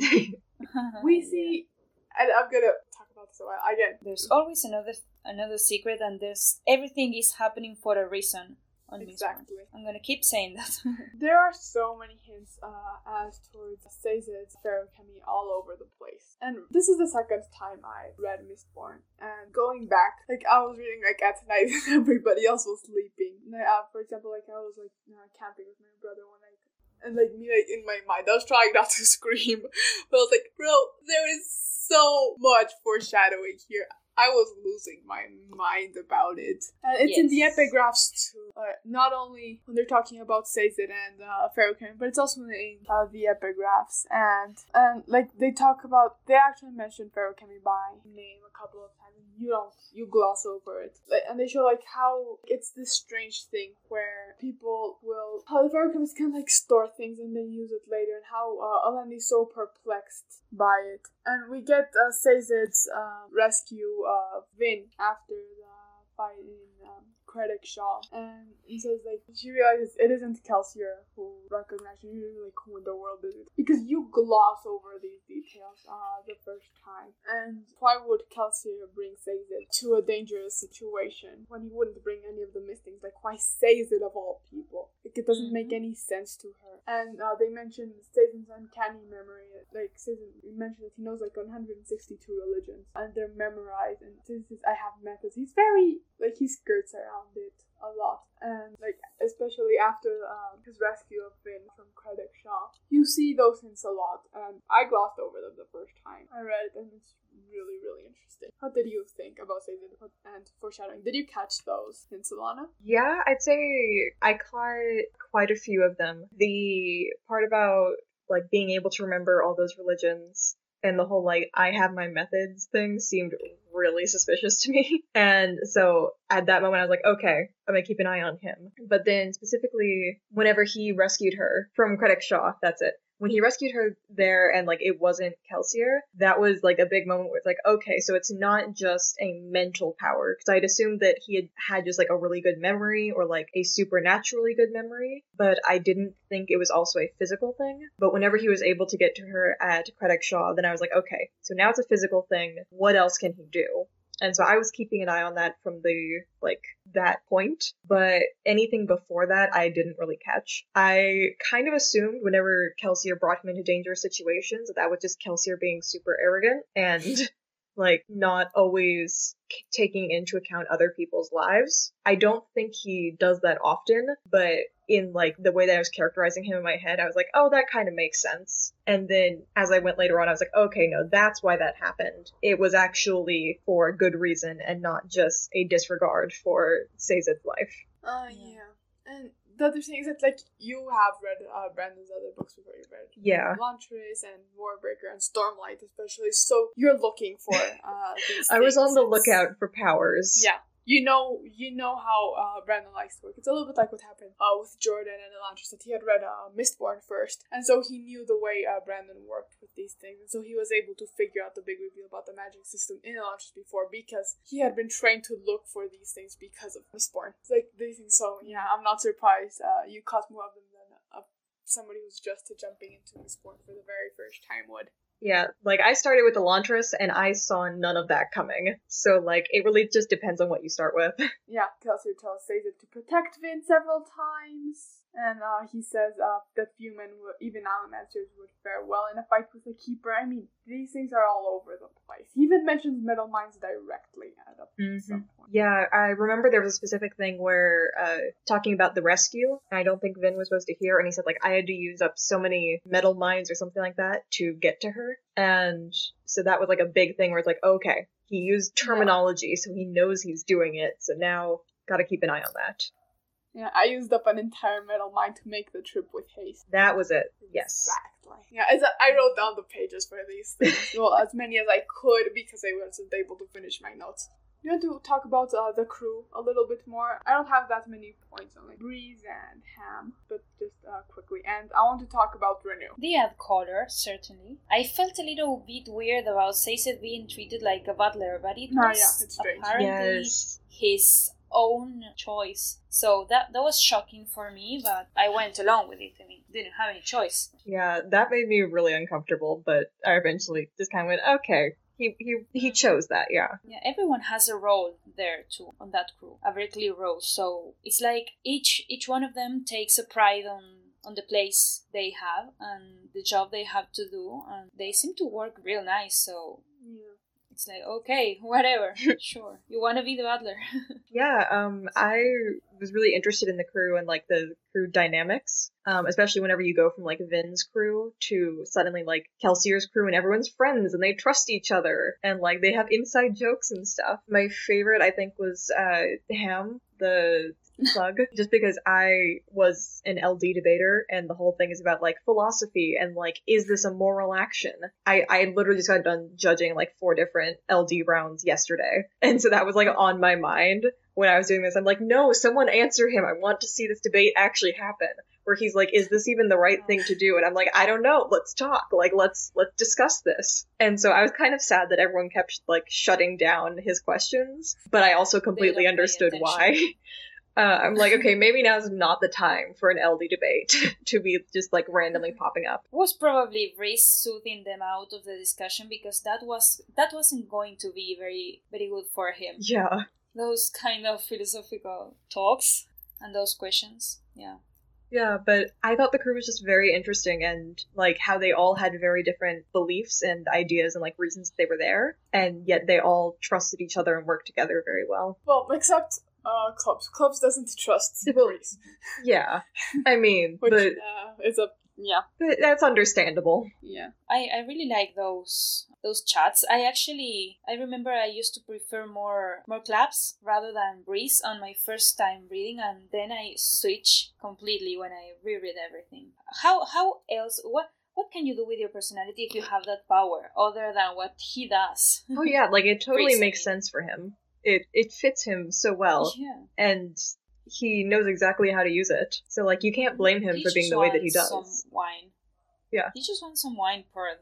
We see, and I'm gonna talk about this a while again. There's always another another secret, and there's everything is happening for a reason. On exactly. I'm gonna keep saying that. There are so many hints uh, as towards Sazed's Feruchemy all over the place. And this is the second time I read Mistborn. And going back, like I was reading like at night and everybody else was sleeping. And, uh, for example, like I was like uh, camping with my brother one night. And like me, like in my mind, I was trying not to scream. But I was like, bro, there is so much foreshadowing here. I was losing my mind about it. And it's yes. in the epigraphs too. Uh, not only when they're talking about Sazed and uh, Feruchemy, but it's also in uh, the epigraphs. And, and like they talk about, they actually mention Feruchemy by name a couple of times. You don't, you gloss over it. Like, and they show like how it's this strange thing where people will, how the Feruchemy can like store things and then use it later, and how uh, Elendil is so perplexed by it. And we get uh, Sazed's uh, rescue of Vin after the fight in um, Credit Shaw, and he says like she realizes it isn't Kelsier who recognized you, you're like who in the world is it? Because you gloss over these details uh, the first time. And why would Kelsier bring Sazed to a dangerous situation when he wouldn't bring any of the Mistings? Like why Sazed of all people? Like it doesn't mm-hmm. make any sense to her. And uh, they mentioned Sazed's uncanny memory. Like Sazed mentioned that he knows like one hundred sixty-two religions and they're memorized. And Sazed says, I have methods. He's very like he skirts around it a lot, and like especially after um, his rescue of Vin from Credit Shaw, you see those hints a lot, and I glossed over them the first time I read it, and it's really really interesting. How did you think about Sazed and foreshadowing? Did you catch those hints, Alana? Yeah, I'd say I caught quite a few of them. The part about like being able to remember all those religions and the whole like I have my methods thing seemed really suspicious to me. And so at that moment I was like, okay, I'm gonna keep an eye on him. But then specifically whenever he rescued her from Credit Shaw, that's it. when he rescued her there and like it wasn't Kelsier, that was like a big moment where it's like, okay, so it's not just a mental power, because I'd assumed that he had had just like a really good memory or like a supernaturally good memory, but I didn't think it was also a physical thing. But whenever he was able to get to her at Credit Shaw, then I was like, okay, so now it's a physical thing. What else can he do? And so I was keeping an eye on that from the, like, that point, but anything before that I didn't really catch. I kind of assumed whenever Kelsier brought him into dangerous situations that that was just Kelsier being super arrogant and, like, not always c- taking into account other people's lives. I don't think he does that often, but in, like, the way that I was characterizing him in my head, I was like, oh, that kind of makes sense. And then as I went later on, I was like, okay, no, that's why that happened. It was actually for a good reason and not just a disregard for Sazed's life. Uh, yeah. And the other thing is that, like, you have read uh, Brandon's other books before you read Yeah. Elantris and Warbreaker and Stormlight especially, so you're looking for uh, these I was things. on the It's- lookout for powers. Yeah. You know, you know how uh, Brandon likes to work. It's a little bit like what happened uh, with Jordan and Elantris, that he had read uh, Mistborn first, and so he knew the way uh, Brandon worked with these things, and so he was able to figure out the big reveal about the magic system in Elantris before, because he had been trained to look for these things because of Mistborn. It's like these things. So yeah, I'm not surprised uh, you caught more of them than uh, somebody who's just jumping into Mistborn for the very first time would. Yeah, like, I started with Elantris, and I saw none of that coming. So, like, it really just depends on what you start with. Yeah, Kelsier tells Sazed to protect Vin several times, and uh, he says uh, that few men, would, even Alamancers, would fare well in a fight with the Keeper. I mean, these things are all over the place. He even mentions Metal Mines directly at a, Mhm. some point. Yeah, I remember there was a specific thing where, uh, talking about the rescue, I don't think Vin was supposed to hear, and he said, like, I had to use up so many metal mines or something like that to get to her. And so that was, like, a big thing where it's like, okay, he used terminology, so he knows he's doing it, so now gotta keep an eye on that. Yeah, I used up an entire metal mine to make the trip with haste. That was it. Yes. Exactly. Yeah, as I I wrote down the pages for these things. Well, as many as I could because I wasn't able to finish my notes. You want to talk about uh, the crew a little bit more? I don't have that many points on like Breeze and Ham, but just uh, quickly. And I want to talk about Renew. They have color, certainly. I felt a little bit weird about Sazed being treated like a butler, but it Ah, was yeah, it's strange. apparently Yes. his own choice. So that that was shocking for me, but I went along with it. I mean, didn't have any choice. Yeah, that made me really uncomfortable, but I eventually just kind of went, okay, he he he chose that, yeah. Yeah, everyone has a role there too on that crew, a very clear role. So it's like each each one of them takes a pride on on the place they have and the job they have to do, and they seem to work real nice. So Yeah. it's like, okay, whatever, sure, you want to be the butler. Yeah, um, I was really interested in the crew and, like, the crew dynamics, um, especially whenever you go from, like, Vin's crew to suddenly, like, Kelsier's crew, and everyone's friends, and they trust each other, and, like, they have inside jokes and stuff. My favorite, I think, was, uh, Ham, the plug, just because I was an L D debater, and the whole thing is about, like, philosophy, and, like, is this a moral action? I, I literally just got done judging, like, four different L D rounds yesterday, and so that was, like, on my mind when I was doing this. I'm like, no, someone answer him. I want to see this debate actually happen. Where he's like, is this even the right thing to do? And I'm like, I don't know. Let's talk. Like, let's let's discuss this. And so I was kind of sad that everyone kept, like, shutting down his questions, but I also completely don't pay understood attention. why. Uh, I'm like, okay, maybe now's not the time for an L D debate to be just, like, randomly popping up. It was probably Reese soothing them out of the discussion, because that was that wasn't going to be very very good for him. Yeah. Those kind of philosophical talks and those questions. Yeah. Yeah, but I thought the crew was just very interesting, and, like, how they all had very different beliefs and ideas and, like, reasons they were there, and yet they all trusted each other and worked together very well. Well, except uh, Clubs. Clubs doesn't trust Well, Breeze. Yeah. I mean, Which but, uh, is a... Yeah. but that's understandable. Yeah. I, I really like those those chats. I actually I remember I used to prefer more more claps rather than Breeze on my first time reading, and then I switch completely when I reread everything. How how else what what can you do with your personality if you have that power other than what he does? Oh yeah, like, it totally Breeze, I makes mean. sense for him. It it fits him so well, Yeah. and he knows exactly how to use it. So, like, you can't blame him for Teach being the way that he someone does. some wine. Yeah. He just wants some wine poured.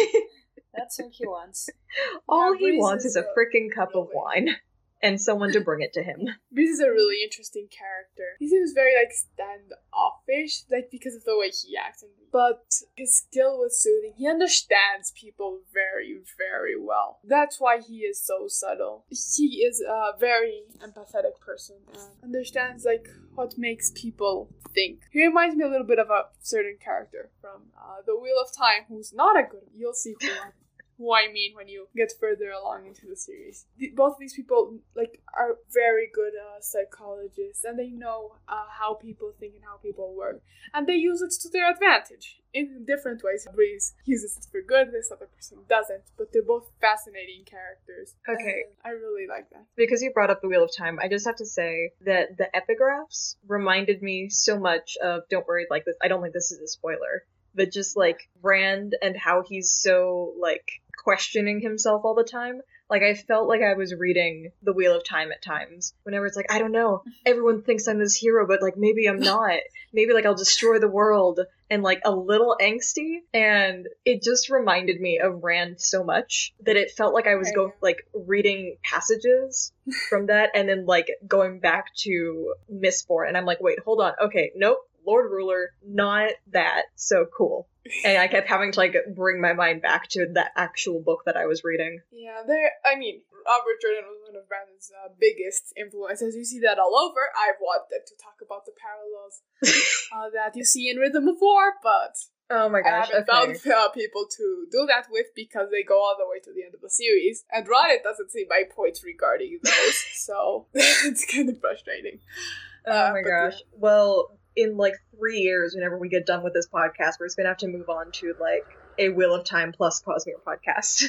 That's all he wants. All Yeah, he Breeze wants is is a a- freaking cup of really- wine and someone to bring it to him. Breeze is a really interesting character. He seems very like standoffish, like because of the way he acts, but his skill with soothing, he understands people very, very well. That's why he is so subtle. He is a very empathetic person and understands like what makes people think. He reminds me a little bit of a certain character from uh, The Wheel of Time, who's not a good. You'll see who. I- Who I mean when you get further along into the series. The, both of these people like are very good uh, psychologists, and they know uh, how people think and how people work, and they use it to their advantage in different ways. Breeze uses it for good, this other person doesn't, but they're both fascinating characters. Okay. And I really like that. Because you brought up the Wheel of Time, I just have to say that the epigraphs reminded me so much of, don't worry, like this, I don't think this is a spoiler, but just like Rand and how he's so like questioning himself all the time. Like I felt like I was reading The Wheel of Time at times. Whenever it's like, I don't know, everyone thinks I'm this hero, but like maybe I'm not. Maybe like I'll destroy the world, and like a little angsty. And it just reminded me of Rand so much that it felt like I was go like reading passages from that and then like going back to Mistborn, and I'm like, wait, hold on, okay, nope. Lord Ruler, not that. So cool. And I kept having to like bring my mind back to that actual book that I was reading. Yeah, there. I mean, Robert Jordan was one of Brandon's uh, biggest influences. You see that all over. I've wanted to talk about the parallels uh, that you see in Rhythm of War, but Oh my I gosh, haven't okay. found uh, people to do that with because they go all the way to the end of the series. And Ronit doesn't see my points regarding those, so it's kind of frustrating. Oh Uh, my but gosh. yeah. Well, in like three years, whenever we get done with this podcast, we're just gonna have to move on to like a Wheel of Time plus Cosmere podcast.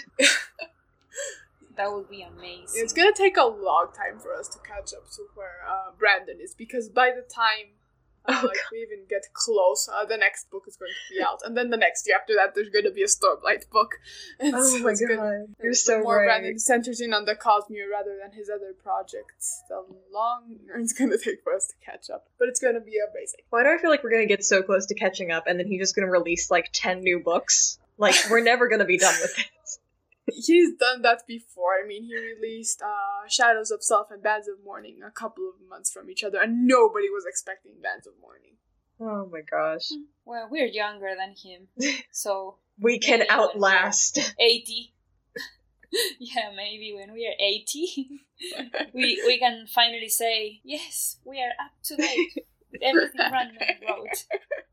That would be amazing. It's gonna take a long time for us to catch up to where uh, Brandon is, because by the time uh, Oh, like we even get close, uh, the next book is going to be out, and then the next year after that, there's going to be a Stormlight book. And Oh so my it's gonna- god, you're the so more right. Brandon centers in on the Cosmere rather than his other projects, the longer it's going to take for us to catch up. But it's going to be amazing. Why do I feel like we're gonna get so close to catching up and then he's just gonna release like ten new books? Like, we're never gonna be done with this. He's done that before. I mean, he released uh, Shadows of Self and Bands of Mourning a couple of months from each other, and nobody was expecting Bands of Mourning. Oh my gosh. Well, we're younger than him, so We can Maybe when outlast. eighty. Yeah, maybe when we are eighty, we we can finally say, yes, we are up to date with everything Brandon wrote.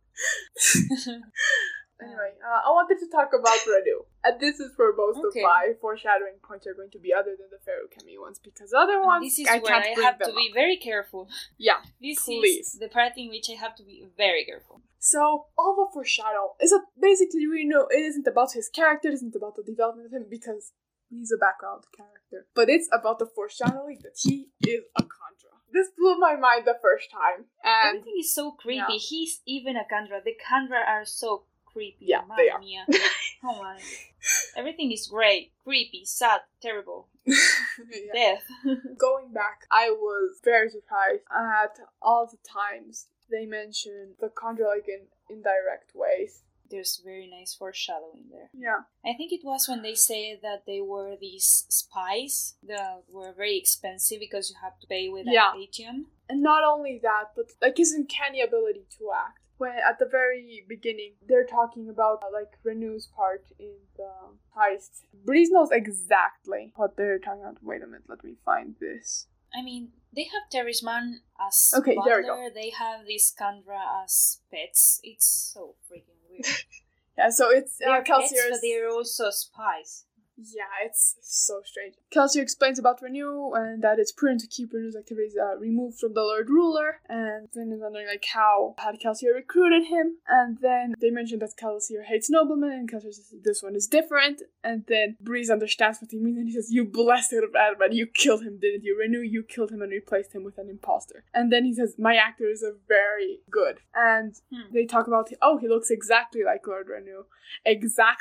Anyway, uh, I wanted to talk about Renew. And this is for most Okay. of my foreshadowing points are going to be other than the Ferrochemy ones, because other ones, This is I where can't I bring have them to be up. very careful. Yeah. This Please. is the part in which I have to be very careful. So, all the foreshadow is that basically we know it isn't about his character, it isn't about the development of him, because he's a background character. But it's about the foreshadowing that he is a Kandra. This blew my mind the first time. And Everything is so creepy. yeah. He's even a Kandra. The Kandra are so creepy. Yeah, Mamma they are. mia. Oh my. Everything is great, creepy, sad, terrible. yeah. Death. Going back, I was very surprised at all the times they mentioned the Kandra like in indirect ways. There's very nice foreshadowing there. Yeah. I think it was when they said that they were these spies that were very expensive because you have to pay with Yeah. Atium. And not only that, but like his uncanny ability to act. When at the very beginning, they're talking about uh, like Renew's part in the heist. Breeze knows exactly what they're talking about. Wait a minute, let me find this. I mean, they have Terrisman as Okay, butler. there we go. They have this Kandra as pets. It's so freaking weird. Yeah, so it's uh, They're pets, Kelsier's. but they're also spies. Yeah, it's so strange. Kelsier explains about Renew and that it's prudent to keep Renew's activities uh, removed from the Lord Ruler. And then is wondering like how had Kelsier recruited him. And then they mentioned that Kelsier hates noblemen, and Kelsier says this one is different. And then Breeze understands what he means, and he says, "You blessed Radman, you killed him, didn't you? Renew, you killed him and replaced him with an imposter." And then he says, "My actors are very good." And Hmm. they talk about, oh, he looks exactly like Lord Renew. Exactly.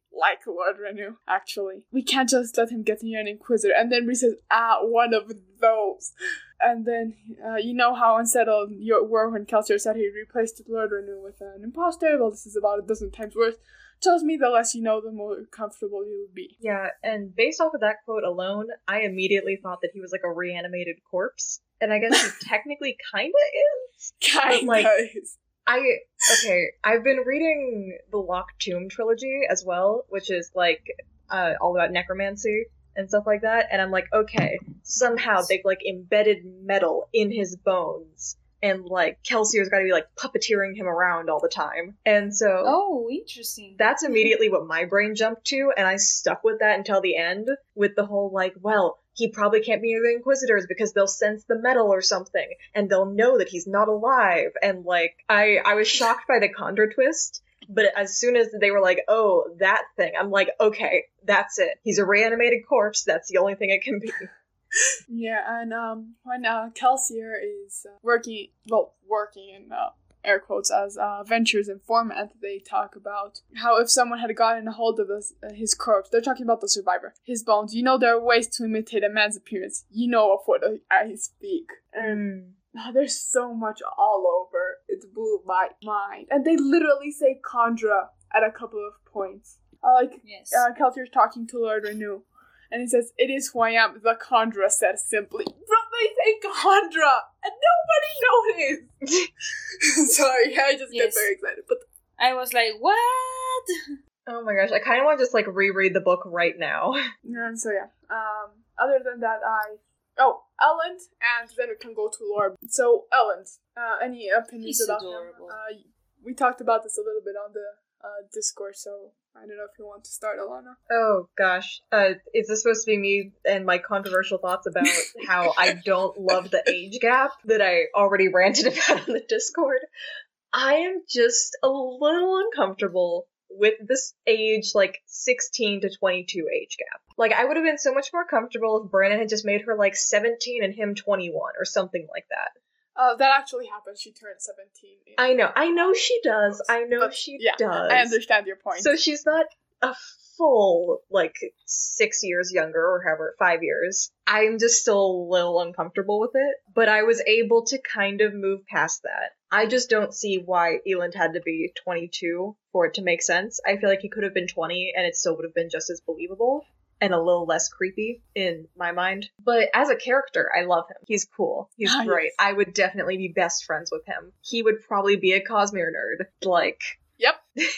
like Lord Renu, actually. We can't just let him get near an Inquisitor. And then Reese says, ah, one of those. And then, uh, you know how unsettled you were when Kelsier said he replaced Lord Renu with an imposter? Well, this is about a dozen times worse. Tells me the less you know, the more comfortable you'll be. Yeah, and based off of that quote alone, I immediately thought that he was like a reanimated corpse. And I guess he technically kinda is. Kinda like, is. I, okay, I've been reading the Locked Tomb trilogy as well, which is like uh, all about necromancy and stuff like that, and I'm like, okay, somehow they've like embedded metal in his bones. And, like, Kelsier's gotta be, like, puppeteering him around all the time. And so... Oh, interesting. That's immediately what my brain jumped to, and I stuck with that until the end, with the whole, like, well, he probably can't be near the Inquisitors because they'll sense the metal or something, and they'll know that he's not alive. And, like, I, I was shocked by the Condor twist, but as soon as they were like, oh, that thing, I'm like, okay, that's it. He's a reanimated corpse, that's the only thing it can be. Yeah, and um, when uh, Kelsier is uh, working, well, working in uh, air quotes as uh, Venture's informant, they talk about how if someone had gotten a hold of his, uh, his corpse, they're talking about the survivor, his bones, you know there are ways to imitate a man's appearance. You know of what I speak. And oh, there's so much all over. It blew my mind. And they literally say Condra at a couple of points. Uh, like, yes. uh, Kelsier's talking to Lord Renu. And he says, it is who I am, the Condra said simply. Bro, they say Condra! And nobody noticed! Sorry, I just yes. get very excited. But I was like, what? Oh my gosh, I kind of want to just, like, reread the book right now. And so, yeah. Um, other than that, I... Oh, Elend, and then we can go to Lore. So, Elend, uh, any opinions He's about adorable. him? Uh, we talked about this a little bit on the uh, Discord, so... I don't know if you want to start, Alana. Oh, gosh. Uh, is this supposed to be me and my controversial thoughts about how I don't love the age gap that I already ranted about on the Discord? I am just a little uncomfortable with this age, like, sixteen to twenty-two age gap. Like, I would have been so much more comfortable if Brandon had just made her, like, seventeen and him twenty-one, or something like that. Uh, that actually happened. She turned seventeen. I know. I know she does. I know but, she yeah, does. I understand your point. So she's not a full, like, six years younger, or however, five years. I'm just still a little uncomfortable with it. But I was able to kind of move past that. I just don't see why Elend had to be twenty-two for it to make sense. I feel like he could have been twenty, and it still would have been just as believable. And a little less creepy in my mind. But as a character, I love him. He's cool. He's Nice. great. I would definitely be best friends with him. He would probably be a Cosmere nerd. Like... Yep.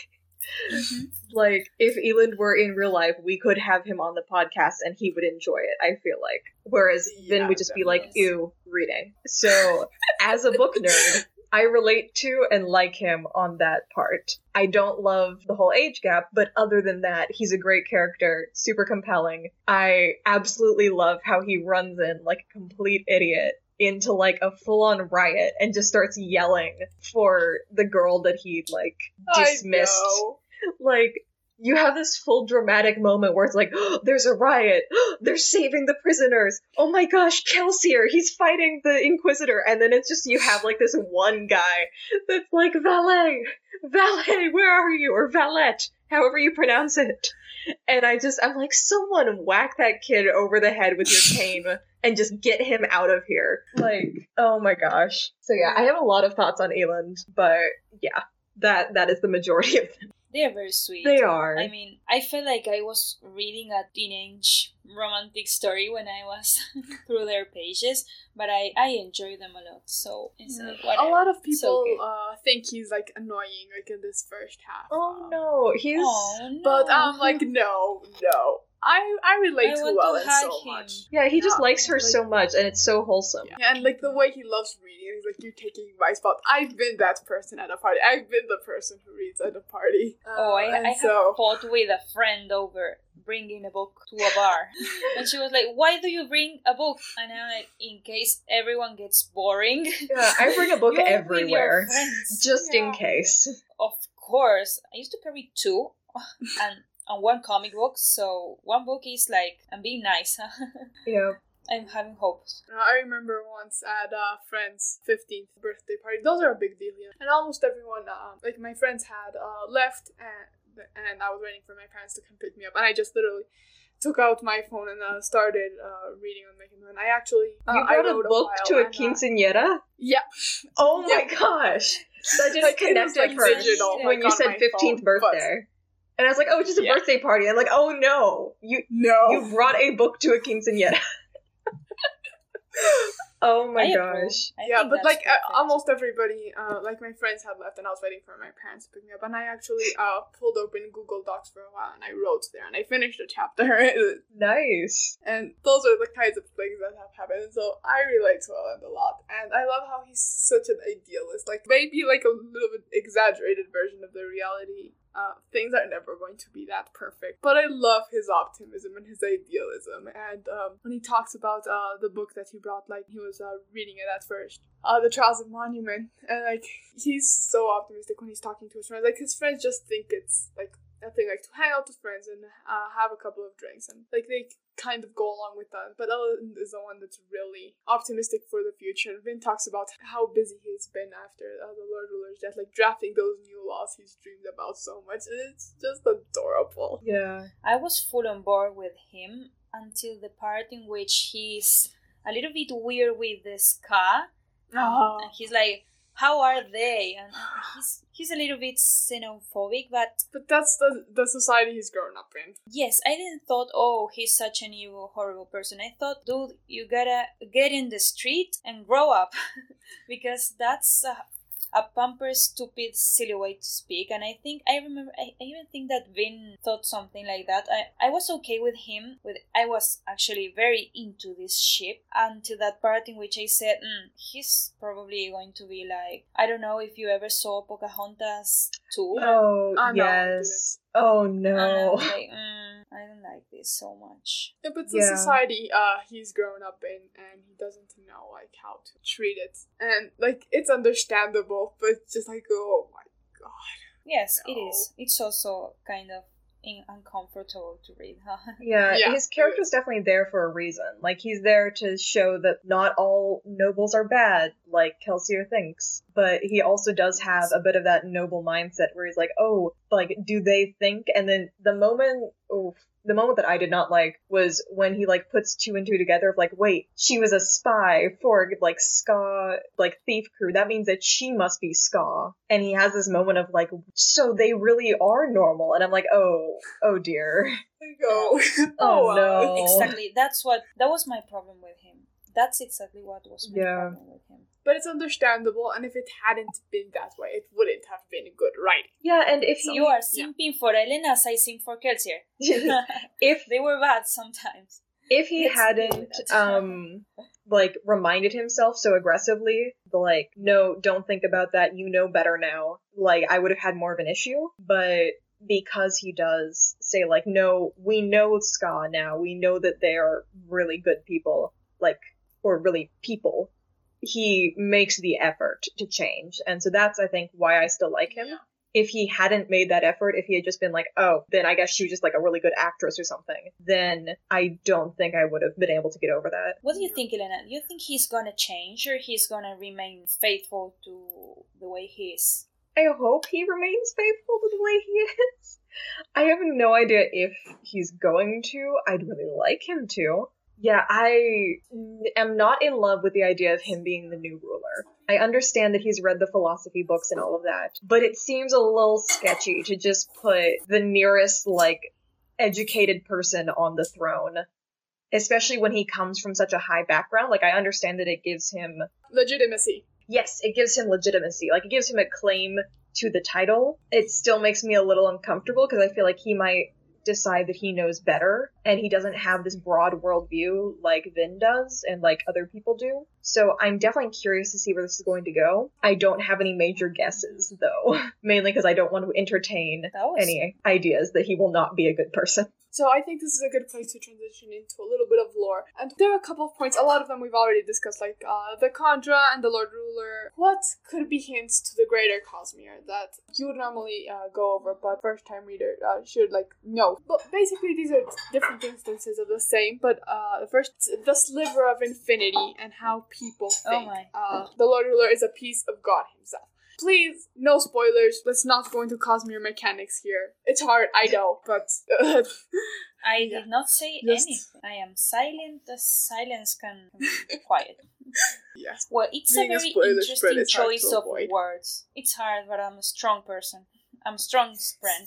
Mm-hmm. Like, if Elend were in real life, we could have him on the podcast and he would enjoy it, I feel like. Whereas Yeah, then we'd just be like, definitely. ew, reading. So, as a book nerd, I relate to and like him on that part. I don't love the whole age gap, but other than that, he's a great character, super compelling. I absolutely love how he runs in like a complete idiot into like a full-on riot and just starts yelling for the girl that he like dismissed. I know. Like, you have this full dramatic moment where it's like, oh, there's a riot, oh, they're saving the prisoners, oh my gosh, Kelsier, he's fighting the Inquisitor, and then it's just, you have like this one guy that's like, Valet, Valet, where are you, or Valette, however you pronounce it. And I just, I'm like, someone whack that kid over the head with your cane and just get him out of here. Like, oh my gosh. So yeah, I have a lot of thoughts on Elend, but yeah, that that is the majority of them. They are very sweet. They are. I mean, I felt like I was reading a teenage romantic story when I was through their pages, but I, I enjoy them a lot, so it's Yeah. like, whatever. A lot of It's people okay. uh, think he's like annoying, like in this first half. Oh um, no, he's... Oh, no. But I'm like, no, no. I I relate I to want to Ellen hug so him. much. Yeah, he just Yeah, likes her like- so much, and it's so wholesome. Yeah, and like the way he loves reading, he's like, you're taking advice, but I've been that person at a party. I've been the person who reads at a party. Oh, I, Uh, and I so have fought with a friend over bringing a book to a bar. And she was like, why do you bring a book? And I'm like, in case everyone gets boring. Yeah, I bring a book You're with your everywhere, friends. just in Yeah. case. Of course. I used to carry two and, and one comic book. So one book is like, I'm being nice. Yeah. I'm having hopes. Uh, I remember once at a friend's fifteenth birthday party. Those are a big deal here. And almost everyone, uh, like my friends had uh, left and and I was waiting for my parents to come pick me up, and I just literally took out my phone and uh, started uh, reading on my Kindle. And I actually uh, you brought I a wrote book a to a and, uh, quinceañera? Yeah. Oh my Yeah. gosh! So I just Like, it was, connected like, first digital, when like, you on said my fifteenth phone, but- birthday, and I was like, "Oh, it's just a Yeah. birthday party." I'm like, "Oh no, you No. you brought a book to a quinceañera." Oh my I approve. gosh! I Yeah, think but that's like uh, perfect. almost everybody, uh, like my friends had left, and I was waiting for my parents to pick me up. And I actually uh pulled open Google Docs for a while, and I wrote there, and I finished a chapter. Nice. And those are the kinds of things that have happened. So I relate to Ellen a lot, and I love how he's such an idealist. Like maybe like a little bit exaggerated version of the reality. Uh, things are never going to be that perfect, but I love his optimism and his idealism. And um, when he talks about uh, the book that he brought, like he was uh, reading it at first, uh, The Trials of Monument, and like he's so optimistic when he's talking to his friends. Like his friends just think it's like a thing, like to hang out with friends and uh, have a couple of drinks, and like they kind of go along with that. But Ellen is the one that's really optimistic for the future. And Vin talks about how busy he's been after uh, the Lord Ruler's death, like drafting those new laws he's dreamed about so much, and it's just adorable. Yeah. I was full on board with him until the part in which he's a little bit weird with the ska. Oh. And he's like, how are they? And he's he's a little bit xenophobic, but But that's the the society he's grown up in. yes, I didn't thought, oh, he's such an evil, horrible person. I thought, dude, you gotta get in the street and grow up. Because that's a, a pampered, stupid, silly way to speak. And I think, I remember, I, I even think that Vin thought something like that. I, I was okay with him. With I was actually very into this ship until that part in which I said, mm, he's probably going to be like, I don't know if you ever saw Pocahontas two. Oh I know, I yes. Oh And I no. was like, mm, I don't like this so much. Yeah, but the Yeah. society uh he's grown up in, and he doesn't know like how to treat it, and like it's understandable, but it's just like, oh my god. Yes, it No. is. It's also kind of in- uncomfortable to read. Yeah, Yeah, his it character's is. definitely there for a reason. Like, he's there to show that not all nobles are bad, like Kelsier thinks. But he also does have a bit of that noble mindset where he's like, oh, like, do they think? And then the moment, oof, the moment that I did not like was when he, like, puts two and two together of, like, wait, she was a spy for, like, Ska, like, thief crew. That means that she must be Ska. And he has this moment of, like, so they really are normal. And I'm like, oh, oh dear. Like, oh, Oh, wow. no. Exactly. That's what, that was my problem with him. That's exactly what was my Yeah. problem with him. But it's understandable, and if it hadn't been that way, it wouldn't have been good writing. Yeah, and if he... You are yeah. simping for Ellen as I simp for Kelsier. if They were bad sometimes. if he Let's deal hadn't with that. um like reminded himself so aggressively, like, no, don't think about that, you know better now, like, I would have had more of an issue. But because he does say, like, no, we know Ska now, we know that they are really good people, like, or really people, he makes the effort to change. And so that's, I think, why I still like him. Yeah. If he hadn't made that effort, if he had just been like, oh, then I guess she was just like a really good actress or something, then I don't think I would have been able to get over that. What do you think, Elena? Do you think he's gonna change or he's gonna remain faithful to the way he is? I hope he remains faithful to the way he is. I have no idea if he's going to. I'd really like him to. Yeah, I am not in love with the idea of him being the new ruler. I understand that he's read the philosophy books and all of that, but it seems a little sketchy to just put the nearest, like, educated person on the throne. Especially when he comes from such a high background. Like, I understand that it gives him... Legitimacy. Yes, it gives him legitimacy. Like, it gives him a claim to the title. It still makes me a little uncomfortable, because I feel like he might decide that he knows better, and he doesn't have this broad worldview like Vin does, and like other people do. So I'm definitely curious to see where this is going to go. I don't have any major guesses, though. Mainly because I don't want to entertain That was any ideas that he will not be a good person. So I think this is a good place to transition into a little bit of lore. And there are a couple of points, a lot of them we've already discussed, like uh, the Khandra and the Lord Ruler. What could be hints to the greater Cosmere that you would normally uh, go over, but first-time reader uh, should, like, know? But basically these are different instances of the same, but uh, the first, the sliver of infinity and how people Oh think. my. Uh, the Lord Ruler is a piece of God himself. Please, no spoilers. Let's not go into Cosmere mechanics here. It's hard, I know, but... Uh, I yeah. did not say Just... anything. I am silent as silence can be quiet. Yes. Well, it's Being a a very spoiler spread interesting is hard choice to of avoid. words. It's hard, but I'm a strong person. I'm a strong friend.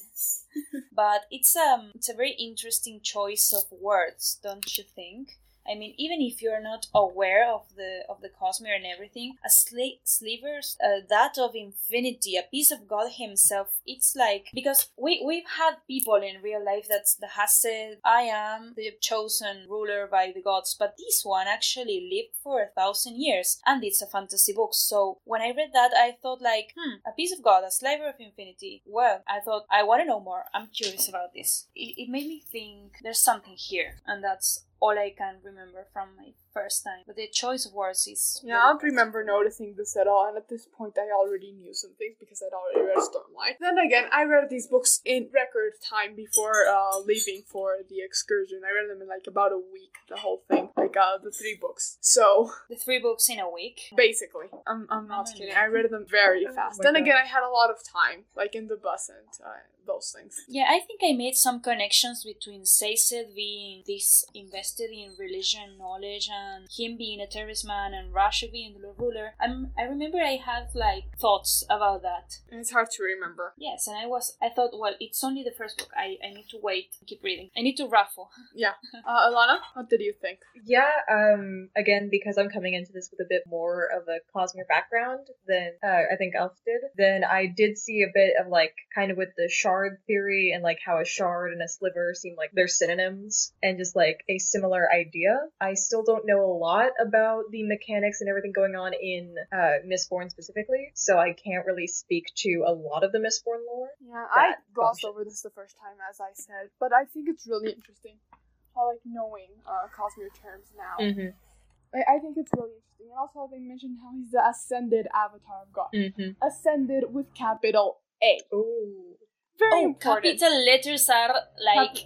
But it's um it's a very interesting choice of words, don't you think? I mean, even if you're not aware of the of the Cosmere and everything, a sli- slivers, uh, that of infinity, a piece of God Himself. It's like, because we we've had people in real life that that has said, "I am the chosen ruler by the gods," but this one actually lived for a thousand years, and it's a fantasy book. So when I read that, I thought like, hmm, a piece of God, a sliver of infinity. Well, I thought I want to know more. I'm curious about this. It, it made me think there's something here, and that's all I can remember from my first time. But the choice of words is... Yeah, I don't remember noticing this at all, and at this point I already knew some things because I'd already read Stormlight. Then again, I read these books in record time before uh, leaving for the excursion. I read them in like about a week, the whole thing, like uh, the three books. So... The three books in a week? Basically. I'm, I'm not Oh, kidding. yeah. I read them very fast. my then again, gosh. I had a lot of time, like in the bus and uh, those things. Yeah, I think I made some connections between Seyset being this invested in religion knowledge and him being a terrorist man and Rasha being the ruler. I'm, I remember I had like thoughts about that. And it's hard to remember. Yes, and I was I thought, well, it's only the first book. I, I need to wait and keep reading. I need to raffle. Yeah. Uh, Alana, what did you think? Yeah, um, again, because I'm coming into this with a bit more of a Cosmere background than uh, I think Elf did, then I did see a bit of like kind of with the shard theory and like how a shard and a sliver seem like they're synonyms and just like a similar idea. I still don't know a lot about the mechanics and everything going on in uh, Mistborn specifically, so I can't really speak to a lot of the Mistborn lore. Yeah, I That glossed functions. over this the first time, as I said, but I think it's really interesting how, like, knowing uh, Cosmere terms now. Mm-hmm. I, I think it's really interesting. And also, they mentioned how he's the ascended avatar of God. Mm-hmm. Ascended with capital A. Ooh. Very Oh, important. capital letters are like...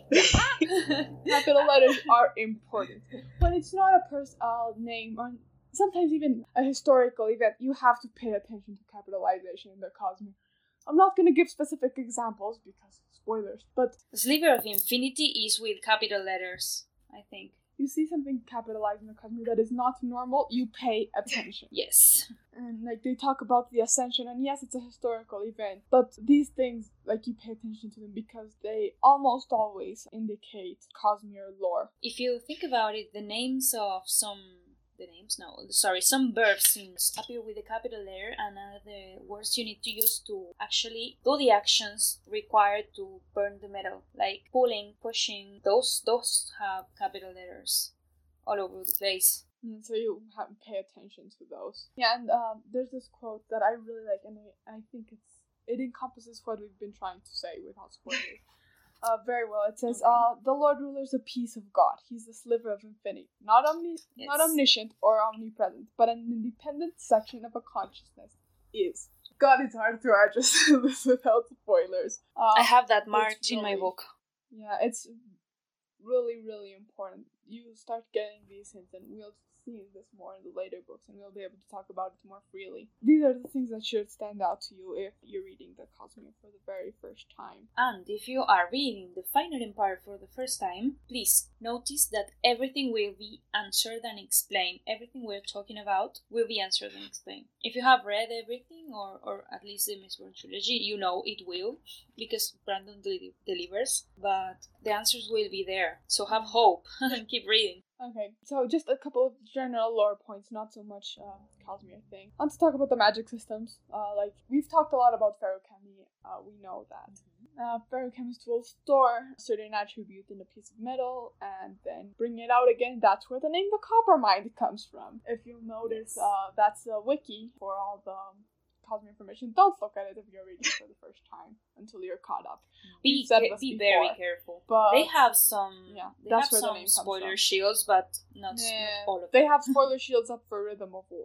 Capital letters are important. When it's not a personal name, or sometimes even a historical event, you have to pay attention to capitalization in the Cosmere. I'm not going to give specific examples because spoilers, but Sliver of Infinity is with capital letters, I think. you see something capitalized in the Cosmere that is not normal, you pay attention. Yes. And like they talk about the Ascension, and yes, it's a historical event, but these things, like, you pay attention to them because they almost always indicate Cosmere lore. If you think about it, the names of some... The names? No, sorry. Some verbs seems appear with a capital letter, and are the words you need to use to actually do the actions required to burn the metal. Like pulling, pushing, those those have capital letters all over the place. And so you have to pay attention to those. Yeah, and um, there's this quote that I really like, and I, I think it's it encompasses what we've been trying to say without spoilers. Uh, very well. It says, uh, the Lord Ruler is a piece of God. He's the sliver of infinity. Not omni- Yes. not omniscient or omnipresent, but an independent section of a consciousness is. God, it's hard to address this without spoilers. Uh, I have that it's marked in my really- book. Yeah, it's really, really important. You start getting these hints, and we'll see this more in the later books, and we'll be able to talk about it more freely. These are the things that should stand out to you if you're reading the Cosmere for the very first time. And if you are reading the Final Empire for the first time, please notice that everything will be answered and explained. Everything we're talking about will be answered and explained. If you have read everything, or, or at least the Mistborn trilogy, you know it will, because Brandon del- delivers, but the answers will be there. So have hope and keep reading. Okay, so just a couple of general lore points, not so much uh, Cosmere thing. Let's talk about the magic systems. Uh, like, we've talked a lot about Feruchemy, uh, we know that. Uh, Feruchemist will store a certain attribute in a piece of metal and then bring it out again. That's where the name the Coppermind comes from. If you'll notice, uh, that's a wiki for all the um, Cosmere information. Don't look at it if you're reading for the first time until you're caught up. Be, said ca- this be before, very careful. but- they have some Yeah, they that's have where the some name comes spoiler from. shields, but not, Yeah, not all of they them. have spoiler shields up for Rhythm of War.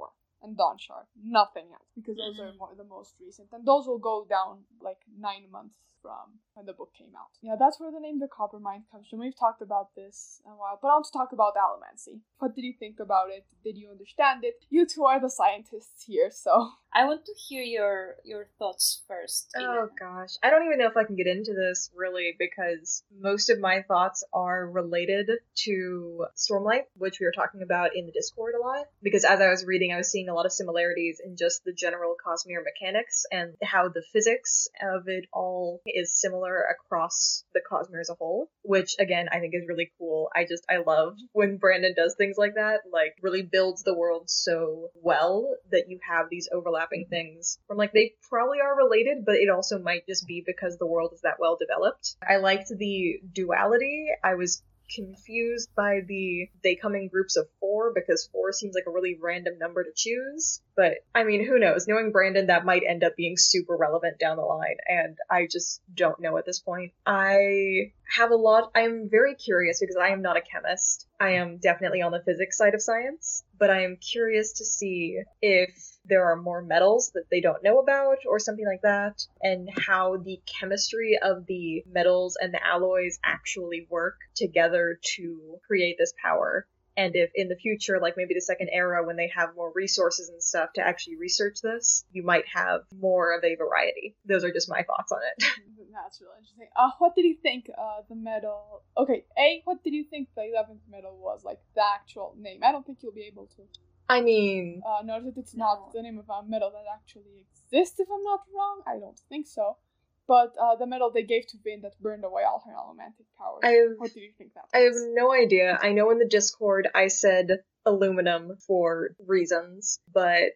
and Dawn Shard. Nothing else, because those Mm-hmm. are more, the most recent, and those will go down like nine months from when the book came out. Yeah, that's where the name The Coppermind comes from. We've talked about this a while, but I want to talk about Allomancy. What did you think about it? Did you understand it? You two are the scientists here, so... I want to hear your your thoughts first. Oh Eden. gosh, I don't even know if I can get into this really, because most of my thoughts are related to Stormlight, which we were talking about in the Discord a lot. Because as I was reading, I was seeing a lot of similarities in just the general Cosmere mechanics and how the physics of it all is similar across the Cosmere as a whole, which again I think is really cool. I just I love when Brandon does things like that, like really builds the world so well that you have these overlapping things from like they probably are related, but it also might just be because the world is that well developed. I liked the duality. I was confused by the they come in groups of four, because four seems like a really random number to choose. But I mean, who knows? Knowing Brandon, that might end up being super relevant down the line, and I just don't know at this point. I have a lot. I'm very curious because I am not a chemist. I am definitely on the physics side of science, but I am curious to see if there are more metals that they don't know about or something like that, and how the chemistry of the metals and the alloys actually work together to create this power. And if in the future, like maybe the second era, when they have more resources and stuff to actually research this, you might have more of a variety. Those are just my thoughts on it. That's really interesting. Uh, what did you think uh, the medal... Okay, A, what did you think the eleventh medal was? Like, the actual name. I don't think you'll be able to... I mean... Uh, notice that it's not the name of a medal that actually exists, if I'm not wrong. I don't think so. But uh, the medal they gave to Vin that burned away all her elemental powers. I have, what did you think that was? I have no idea. I know in the Discord I said aluminum for reasons, but...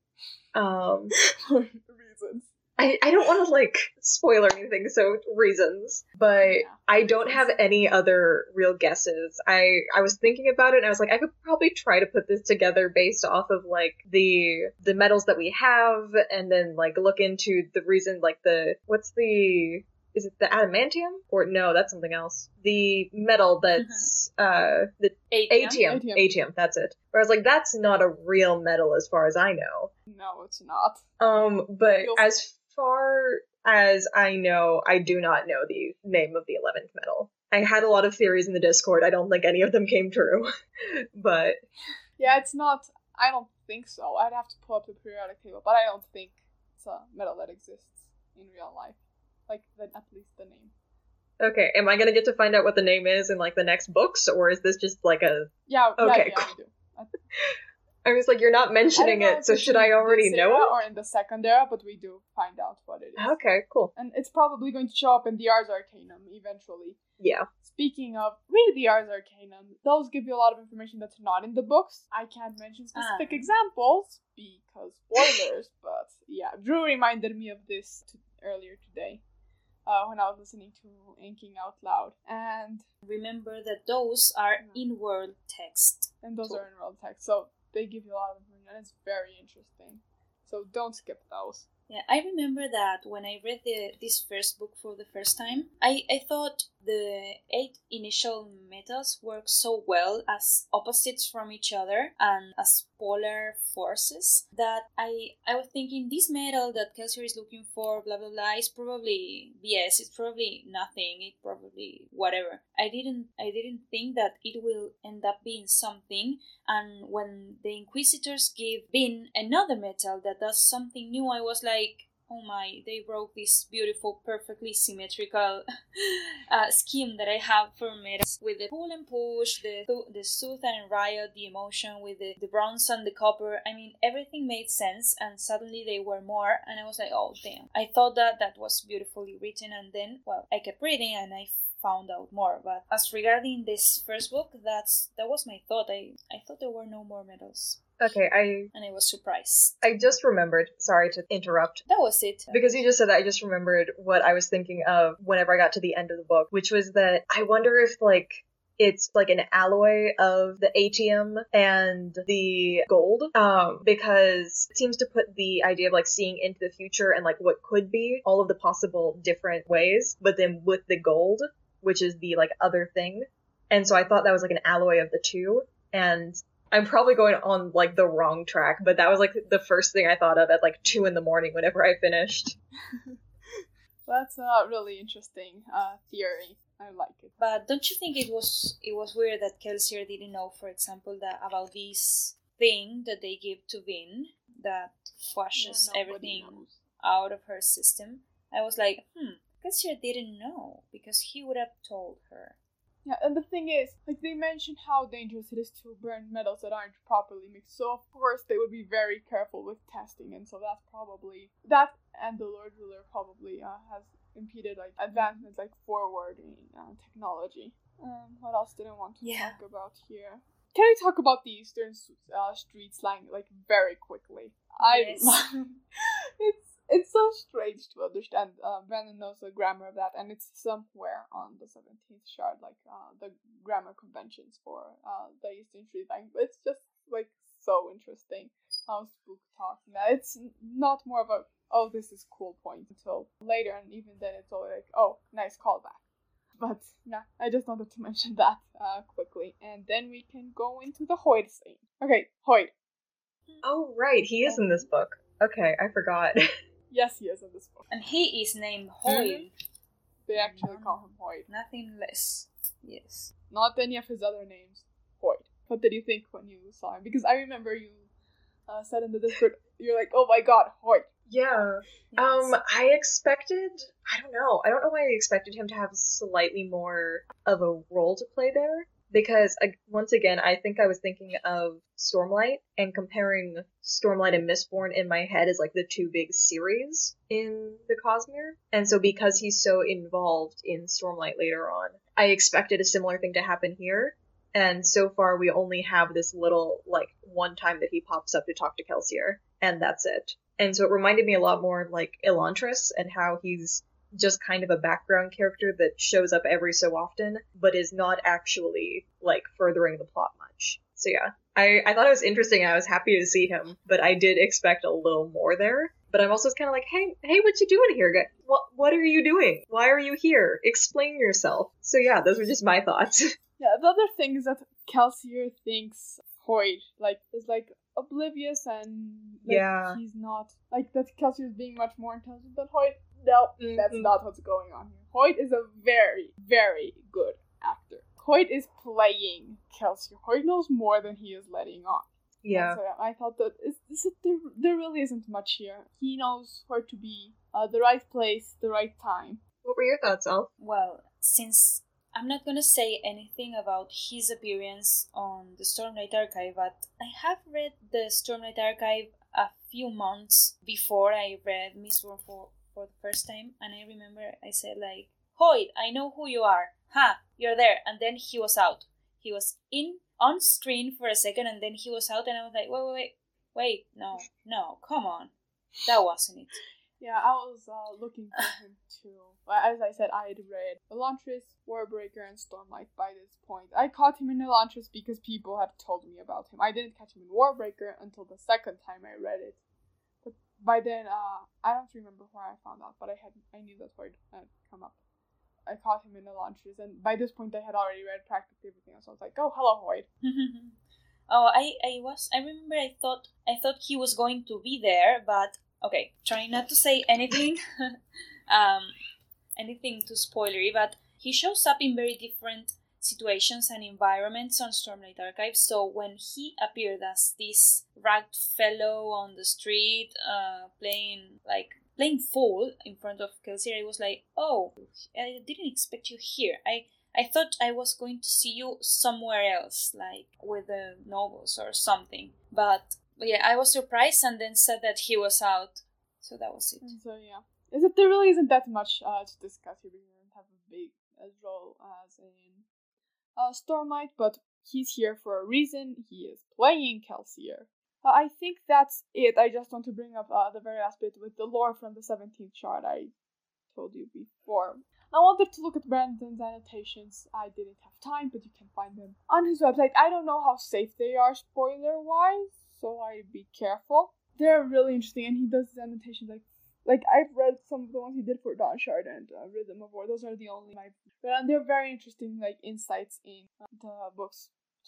Um... For reasons. I, I don't want to, like, spoil or anything, so reasons. But Yeah, I don't reasons. have any other real guesses. I, I was thinking about it, and I was like, I could probably try to put this together based off of, like, the the metals that we have, and then, like, look into the reason, like, the... What's the... Is it the adamantium? Or no, that's something else. The metal that's, uh... The Atium. atium. Atium. Atium, that's it. Where I was like, that's not a real metal as far as I know. No, it's not. Um, but You'll- as far as I know, I do not know the name of the eleventh medal. I had a lot of theories in the Discord. I don't think any of them came true. But Yeah, it's not... I don't think so. I'd have to pull up the periodic table, but I don't think it's a medal that exists in real life. Like, the, at least the name. okay, am I gonna get to find out what the name is in like the next books, or is this just like a? Yeah, Okay, yeah, yeah, cool. we do. I, I was like, you're not I mentioning don't know it, if so it's should in I already this know era it? or in the second era, but we do find out what it is. Okay, cool. And it's probably going to show up in the Ars Arcanum eventually. Yeah. Speaking of, read the Ars Arcanum. Those give you a lot of information that's not in the books. I can't mention specific Ah. examples because spoilers, but yeah, Drew reminded me of this t- earlier today uh, when I was listening to Inking Out Loud. And, Remember that those are in-world text. and those Cool. are in real text, so they give you a lot of information, and it's very interesting. So don't skip those. Yeah, I remember that when I read the this first book for the first time, I, I thought the eight initial metals work so well as opposites from each other and as polar forces that I I was thinking this metal that Kelsier is looking for, blah blah blah, is probably B S. It's probably nothing. It probably whatever. I didn't I didn't think that it will end up being something. And when the Inquisitors gave Vin another metal that does something new, I was like, oh my, they broke this beautiful, perfectly symmetrical uh, scheme that I have for metals. With the pull and push, the the soothe and riot, the emotion with the, the bronze and the copper. I mean, everything made sense, and suddenly they were more, and I was like, oh damn. I thought that that was beautifully written, and then, well, I kept reading, and I found out more. But as regarding this first book, that's that was my thought. I, I thought there were no more medals, Okay, I and I was surprised. I just remembered. Sorry to interrupt. That was it. Because you just said that, I just remembered what I was thinking of whenever I got to the end of the book, which was that I wonder if, like, it's like an alloy of the atium and the gold, um, because it seems to put the idea of, like, seeing into the future and, like, what could be, all of the possible different ways, but then with the gold, which is the, like, other thing. And so I thought that was, like, an alloy of the two, and I'm probably going on like the wrong track, but that was like the first thing I thought of at like two in the morning whenever I finished. That's a really interesting uh, theory. I like it. But don't you think it was it was weird that Kelsier didn't know, for example, that about this thing that they give to Vin that flushes Yeah, everything knows. out of her system? I was like, hmm, Kelsier didn't know because he would have told her. Yeah, and the thing is, like, they mentioned how dangerous it is to burn metals that aren't properly mixed, so of course they would be very careful with testing, and so that's probably, that and the Lord Ruler probably uh, has impeded, like, advancements, like, forward in uh, technology. Um, what else did I want to Yeah. talk about here? Can we talk about the Eastern uh, street slang, like, very quickly? I Yes. love it's It's so strange to understand. Uh, Brandon knows the grammar of that, and it's somewhere on the seventeenth shard, like uh, the grammar conventions for uh, the Eastern Street Slang. But it's just like so interesting how Spook talks. Now it's not more of a oh this is cool point until later, and even then it's all like oh nice callback. But yeah, I just wanted to mention that uh, quickly, and then we can go into the Hoyd scene. Okay, Hoyd. Oh right, he is in this book. Okay, I forgot. Yes, he is in this book. And he is named Hoyle. They actually call him Hoyd. Nothing less. Yes. Not any of his other names. Hoyd. What did you think when you saw him? Because I remember you uh, said in the Discord, you're like, oh my god, Hoyd. Yeah. Yes. Um, I expected, I don't know, I don't know why I expected him to have slightly more of a role to play there. Because, uh, once again, I think I was thinking of Stormlight and comparing Stormlight and Mistborn in my head as, like, the two big series in the Cosmere. And so because he's so involved in Stormlight later on, I expected a similar thing to happen here. And so far, we only have this little, like, one time that he pops up to talk to Kelsier, and that's it. And so it reminded me a lot more of, like, Elantris and how he's just kind of a background character that shows up every so often, but is not actually, like, furthering the plot much. So yeah, I, I thought it was interesting. I was happy to see him, but I did expect a little more there. But I'm also kind of like, hey, hey, what you doing here, guy? What, what are you doing? Why are you here? Explain yourself. So yeah, those were just my thoughts. Yeah, the other thing is that Kelsier thinks Hoyd, like, is, like, oblivious and, like, Yeah. he's not, like, that Kelsier is being much more intelligent than Hoyd. No, Mhm. that's not what's going on here. Hoyd is a very, very good actor. Hoyd is playing Kelsier. Hoyd knows more than he is letting on. Yeah. And so I thought that it's, it's, there, there really isn't much here. He knows where to be, uh, the right place, the right time. What were your thoughts, Elf? Well, since I'm not gonna say anything about his appearance on the Stormlight Archive, but I have read the Stormlight Archive a few months before I read Mistborn for, for the first time, and I remember I said like, Hoyd, I know who you are. Ha, you're there. And then he was out. He was in on screen for a second, and then he was out, and I was like, wait, wait, wait, wait, no, no, come on. That wasn't it. Yeah, I was uh, looking for him too. But as I said, I had read Elantris, Warbreaker, and Stormlight by this point. I caught him in Elantris because people had told me about him. I didn't catch him in Warbreaker until the second time I read it. But by then, uh, I don't remember where I found out, but I had I knew that word had come up. I caught him in Elantris, and by this point I had already read practically everything else. So I was like, oh, hello, Hoyd. oh, I, I was I remember I thought I thought he was going to be there, but okay, trying not to say anything um anything too spoilery, but he shows up in very different situations and environments on Stormlight Archive. So when he appeared as this ragged fellow on the street, uh playing like playing fool in front of Kelsier, I was like, oh, I didn't expect you here. I I thought I was going to see you somewhere else, like with the nobles or something. But, but yeah, I was surprised and then said that he was out. So that was it. And so yeah, is it there really isn't that much uh, to discuss here. We don't have a big as role as in uh, Stormlight, but he's here for a reason. He is playing Kelsier. Uh, I think that's it. I just want to bring up uh, the very last bit with the lore from the seventeenth shard I told you before. I wanted to look at Brandon's annotations. I didn't have time, but you can find them on his website. I don't know how safe they are spoiler-wise, so I'd be careful. They're really interesting, and he does his annotations like like I've read some of the ones he did for Dawn Shard and uh, Rhythm of War. Those are the only I've read, and they're very interesting, like insights in uh, the books,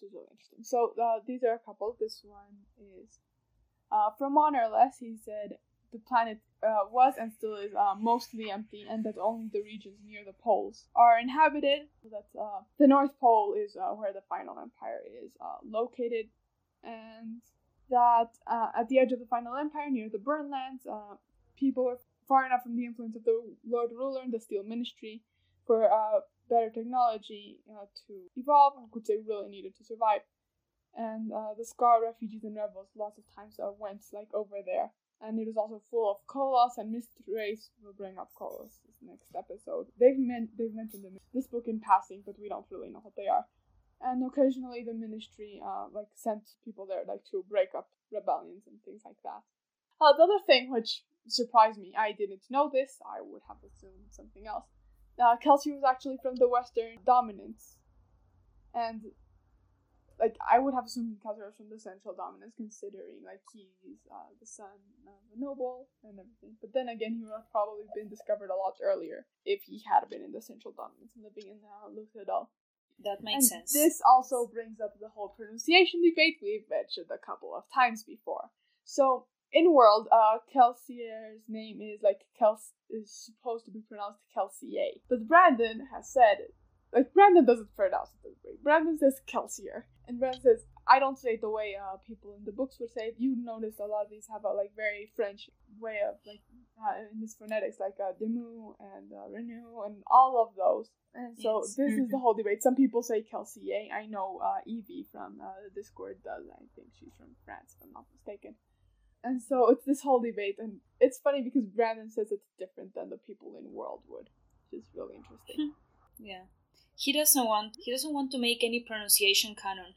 which is really interesting. So uh, these are a couple. This one is uh, from Monarless. He said the planet uh, was and still is uh, mostly empty, and that only the regions near the poles are inhabited. So that's uh, the North Pole is uh, where the Final Empire is uh, located, and that uh, at the edge of the Final Empire, near the Burnlands, uh, people are far enough from the influence of the Lord Ruler and the Steel Ministry for uh, better technology uh, to evolve, which they really needed to survive. And uh, the Scar refugees and rebels lots of times uh, went like over there. And it is also full of Kolos, and Mister Race will bring up Kolos this next episode. They've men- they've mentioned them in this book in passing, but we don't really know what they are. And occasionally the Ministry uh, like sent people there like to break up rebellions and things like that. Uh, the other thing which surprised me, I didn't know this, I would have assumed something else. Uh, Kelsier was actually from the Western Dominance. And like, I would have assumed Kelsier was from the Central Dominance, considering, like, he's uh, the son of a noble and everything. But then again, he would have probably been discovered a lot earlier if he had been in the Central Dominance and living in uh, Luthadel. That makes and sense. This also brings up the whole pronunciation debate we've mentioned a couple of times before. So, in World, uh, Kelsier's name is, like, Kels is supposed to be pronounced Kelsier. But Brandon has said, like, Brandon doesn't pronounce it this way. Brandon says Kelsier. And Brandon says, I don't say it the way uh, people in the books would say it. You notice a lot of these have a, like, very French way of, like, uh, in this phonetics, like, uh, Demu and uh, Renew and all of those. And so Yes. this Mm-hmm. is the whole debate. Some people say Kelsier. I know uh, Evie from uh, the Discord does. I think she's from France, if I'm not mistaken. And so it's this whole debate, and it's funny because Brandon says it's different than the people in World would, which is really interesting. Yeah, he doesn't want he doesn't want to make any pronunciation canon.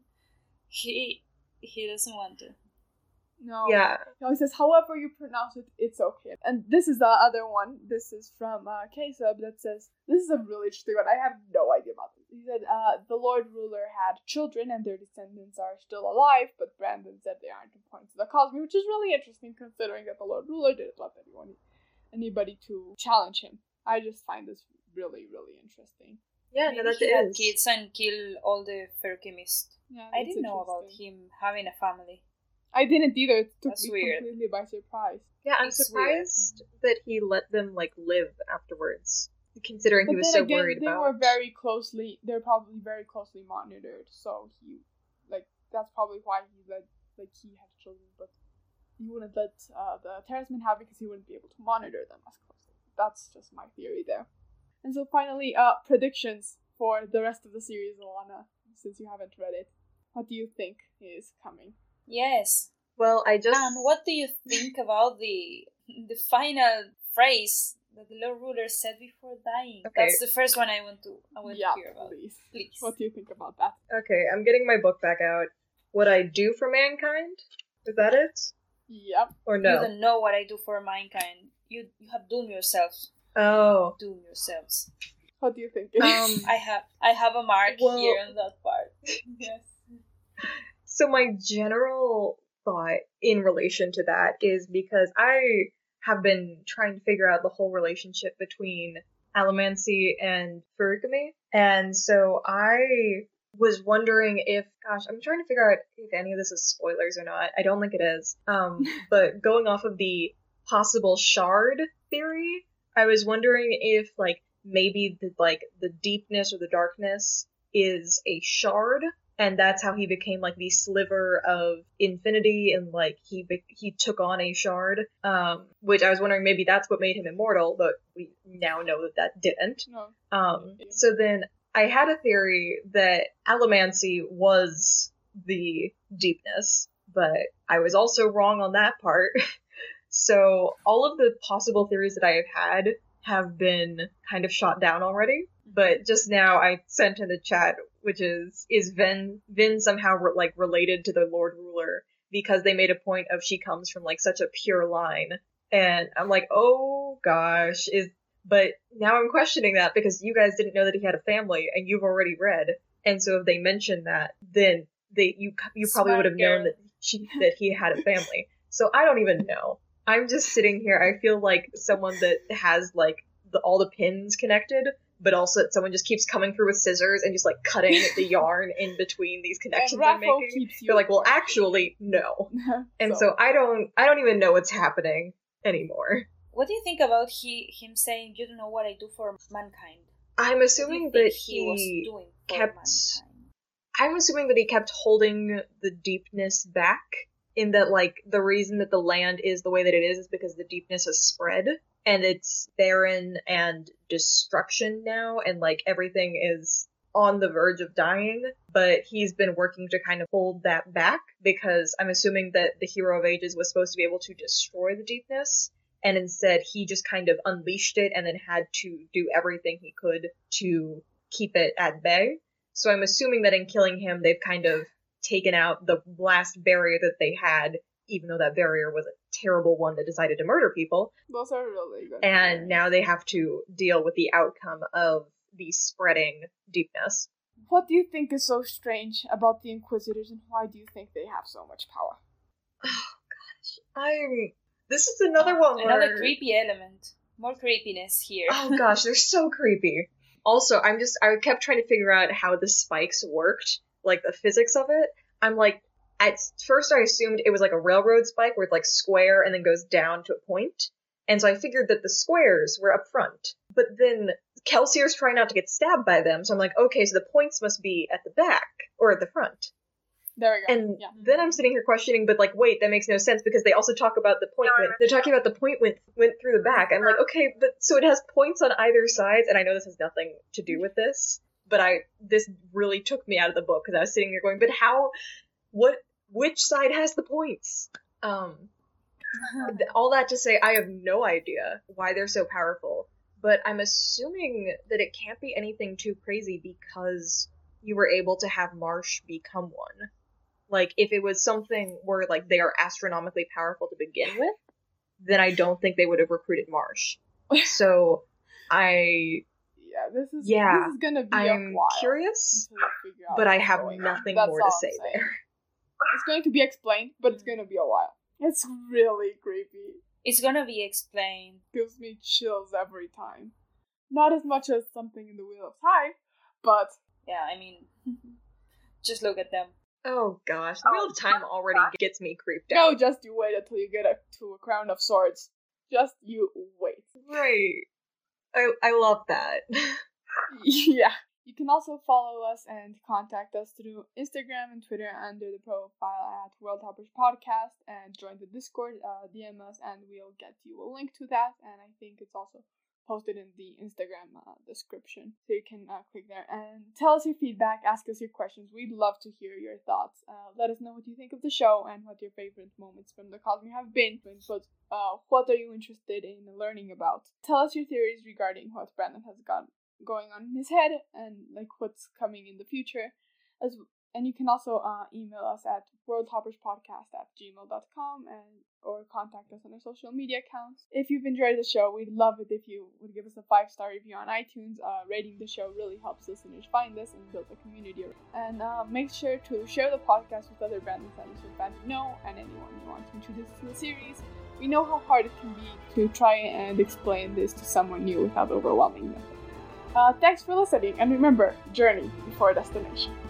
he he doesn't want to. No. Yeah. No, he says, however you pronounce it, it's okay. And this is the other one. This is from uh, K-Sub that says, this is a really interesting one. I have no idea about this. He said, uh, the Lord Ruler had children and their descendants are still alive, but Brandon said they aren't important to the Cosmere, which is really interesting considering that the Lord Ruler didn't let anyone, anybody to challenge him. I just find this really, really interesting. Yeah, Maybe no, that he had is. kids and kill all the Ferchemist. Yeah, I that's didn't know about interesting. him having a family. I didn't either. It took That's me weird. completely by surprise. Yeah, I'm It's surprised that he let them, like, live afterwards, considering But he was then so again, worried they about... were very closely, they're probably very closely monitored, so he, like, that's probably why he let, like, he had children, but he wouldn't let uh, the Terracemen have because he wouldn't be able to monitor them as closely. That's just my theory there. And so finally, uh, predictions for the rest of the series, Alana, since you haven't read it. What do you think is coming? Yes. Well, I just... And what do you think about the the final phrase that the Lord Ruler said before dying? Okay. That's the first one I want to I want yeah, to hear about. please. Please. What do you think about that? Okay, I'm getting my book back out. What I do for mankind? Is that it? Yep. Or You no? don't know what I do for mankind. You you have doomed yourselves. Oh. Doom yourselves. What do you think? Um, I have I have a mark Well- here on that part. Yes. So my general thought in relation to that is because I have been trying to figure out the whole relationship between Allomancy and Furikame, and so I was wondering if, gosh, I'm trying to figure out if any of this is spoilers or not. I don't think it is. Um, but going off of the possible shard theory, I was wondering if, like, maybe the, like, the deepness or the darkness is a shard, and that's how he became, like, the sliver of infinity, and, like, he be- he took on a shard, um, which I was wondering maybe that's what made him immortal, but we now know that that didn't. No. Um, so then I had a theory that Allomancy was the deepness, but I was also wrong on that part. So all of the possible theories that I have had have been kind of shot down already. But just now I sent in the chat, which is, is Vin, Vin somehow re- like related to the Lord Ruler because they made a point of she comes from like such a pure line. And I'm like, oh gosh, is, but now I'm questioning that because you guys didn't know that he had a family and you've already read. And so if they mentioned that, then they, you, you probably Smart would have known girl. that she, that he had a family. So I don't even know. I'm just sitting here. I feel like someone that has like the, all the pins connected but also that someone just keeps coming through with scissors and just like cutting the yarn in between these connections I'm making. They're like, well, actually, no. And so. so I don't, I don't even know what's happening anymore. What do you think about he him saying, "You don't know what I do for mankind"? I'm assuming that he, he was doing for kept. mankind? I'm assuming that he kept holding the deepness back. In that, like, the reason that the land is the way that it is is because the deepness has spread, and it's barren and destruction now, and, like, everything is on the verge of dying, but he's been working to kind of hold that back, because I'm assuming that the Hero of Ages was supposed to be able to destroy the deepness, and instead he just kind of unleashed it and then had to do everything he could to keep it at bay. So I'm assuming that in killing him, they've kind of taken out the last barrier that they had, even though that barrier was a terrible one that decided to murder people. Those are really good. And stories. Now they have to deal with the outcome of the spreading deepness. What do you think is so strange about the Inquisitors, and why do you think they have so much power? Oh gosh, I'm. This is another one. Another where... creepy element. More creepiness here. Oh gosh, they're so creepy. Also, I'm just. I kept trying to figure out how the spikes worked. Like, the physics of it, I'm like, at first I assumed it was like a railroad spike where it's like square and then goes down to a point. And so I figured that the squares were up front. But then Kelsier's trying not to get stabbed by them, so I'm like, okay, so the points must be at the back, or at the front. There we go. And yeah. then I'm sitting here questioning, but like, wait, that makes no sense, because they also talk about the point went, they're talking about the point went, went through the back. I'm like, okay, but so it has points on either side, and I know this has nothing to do with this. But I, this really took me out of the book, because I was sitting there going, but how, what, which side has the points? Um, all that to say, I have no idea why they're so powerful, but I'm assuming that it can't be anything too crazy because you were able to have Marsh become one. Like, if it was something where, like, they are astronomically powerful to begin with, then I don't think they would have recruited Marsh. So, I... Yeah, this is yeah, this is gonna be I'm a while curious, but I have nothing more to say there. It's going to be explained, but it's going to be a while. It's really creepy. It's gonna be explained. Gives me chills every time. Not as much as something in the Wheel of Time, but... Yeah, I mean, just look at them. Oh gosh, the Wheel of Time already gets me creeped No, out. just you wait until you get a, to a Crown of Swords. Just you wait. Right. I I love that. Yeah. You can also follow us and contact us through Instagram and Twitter under the profile at World Hoppers Podcast, and join the Discord, uh, D M us, and we'll get you a link to that. And I think it's also posted in the Instagram uh, description, so you can uh, click there and tell us your feedback, ask us your questions. We'd love to hear your thoughts. Uh, let us know what you think of the show and what your favorite moments from the Cosmere have been. But uh, what are you interested in learning about? Tell us your theories regarding what Brandon has got going on in his head and like what's coming in the future. As and you can also uh, email us at worldhopperspodcast at gmail dot com and or contact us on our social media accounts. If you've enjoyed the show, we'd love it if you would give us a five-star review on iTunes. Uh, rating the show really helps listeners find us and build a community. And uh, make sure to share the podcast with other Brandon Sanderson fans you know and anyone you want to introduce to the series. We know how hard it can be to try and explain this to someone new without overwhelming them. Uh, thanks for listening, and remember, journey before destination.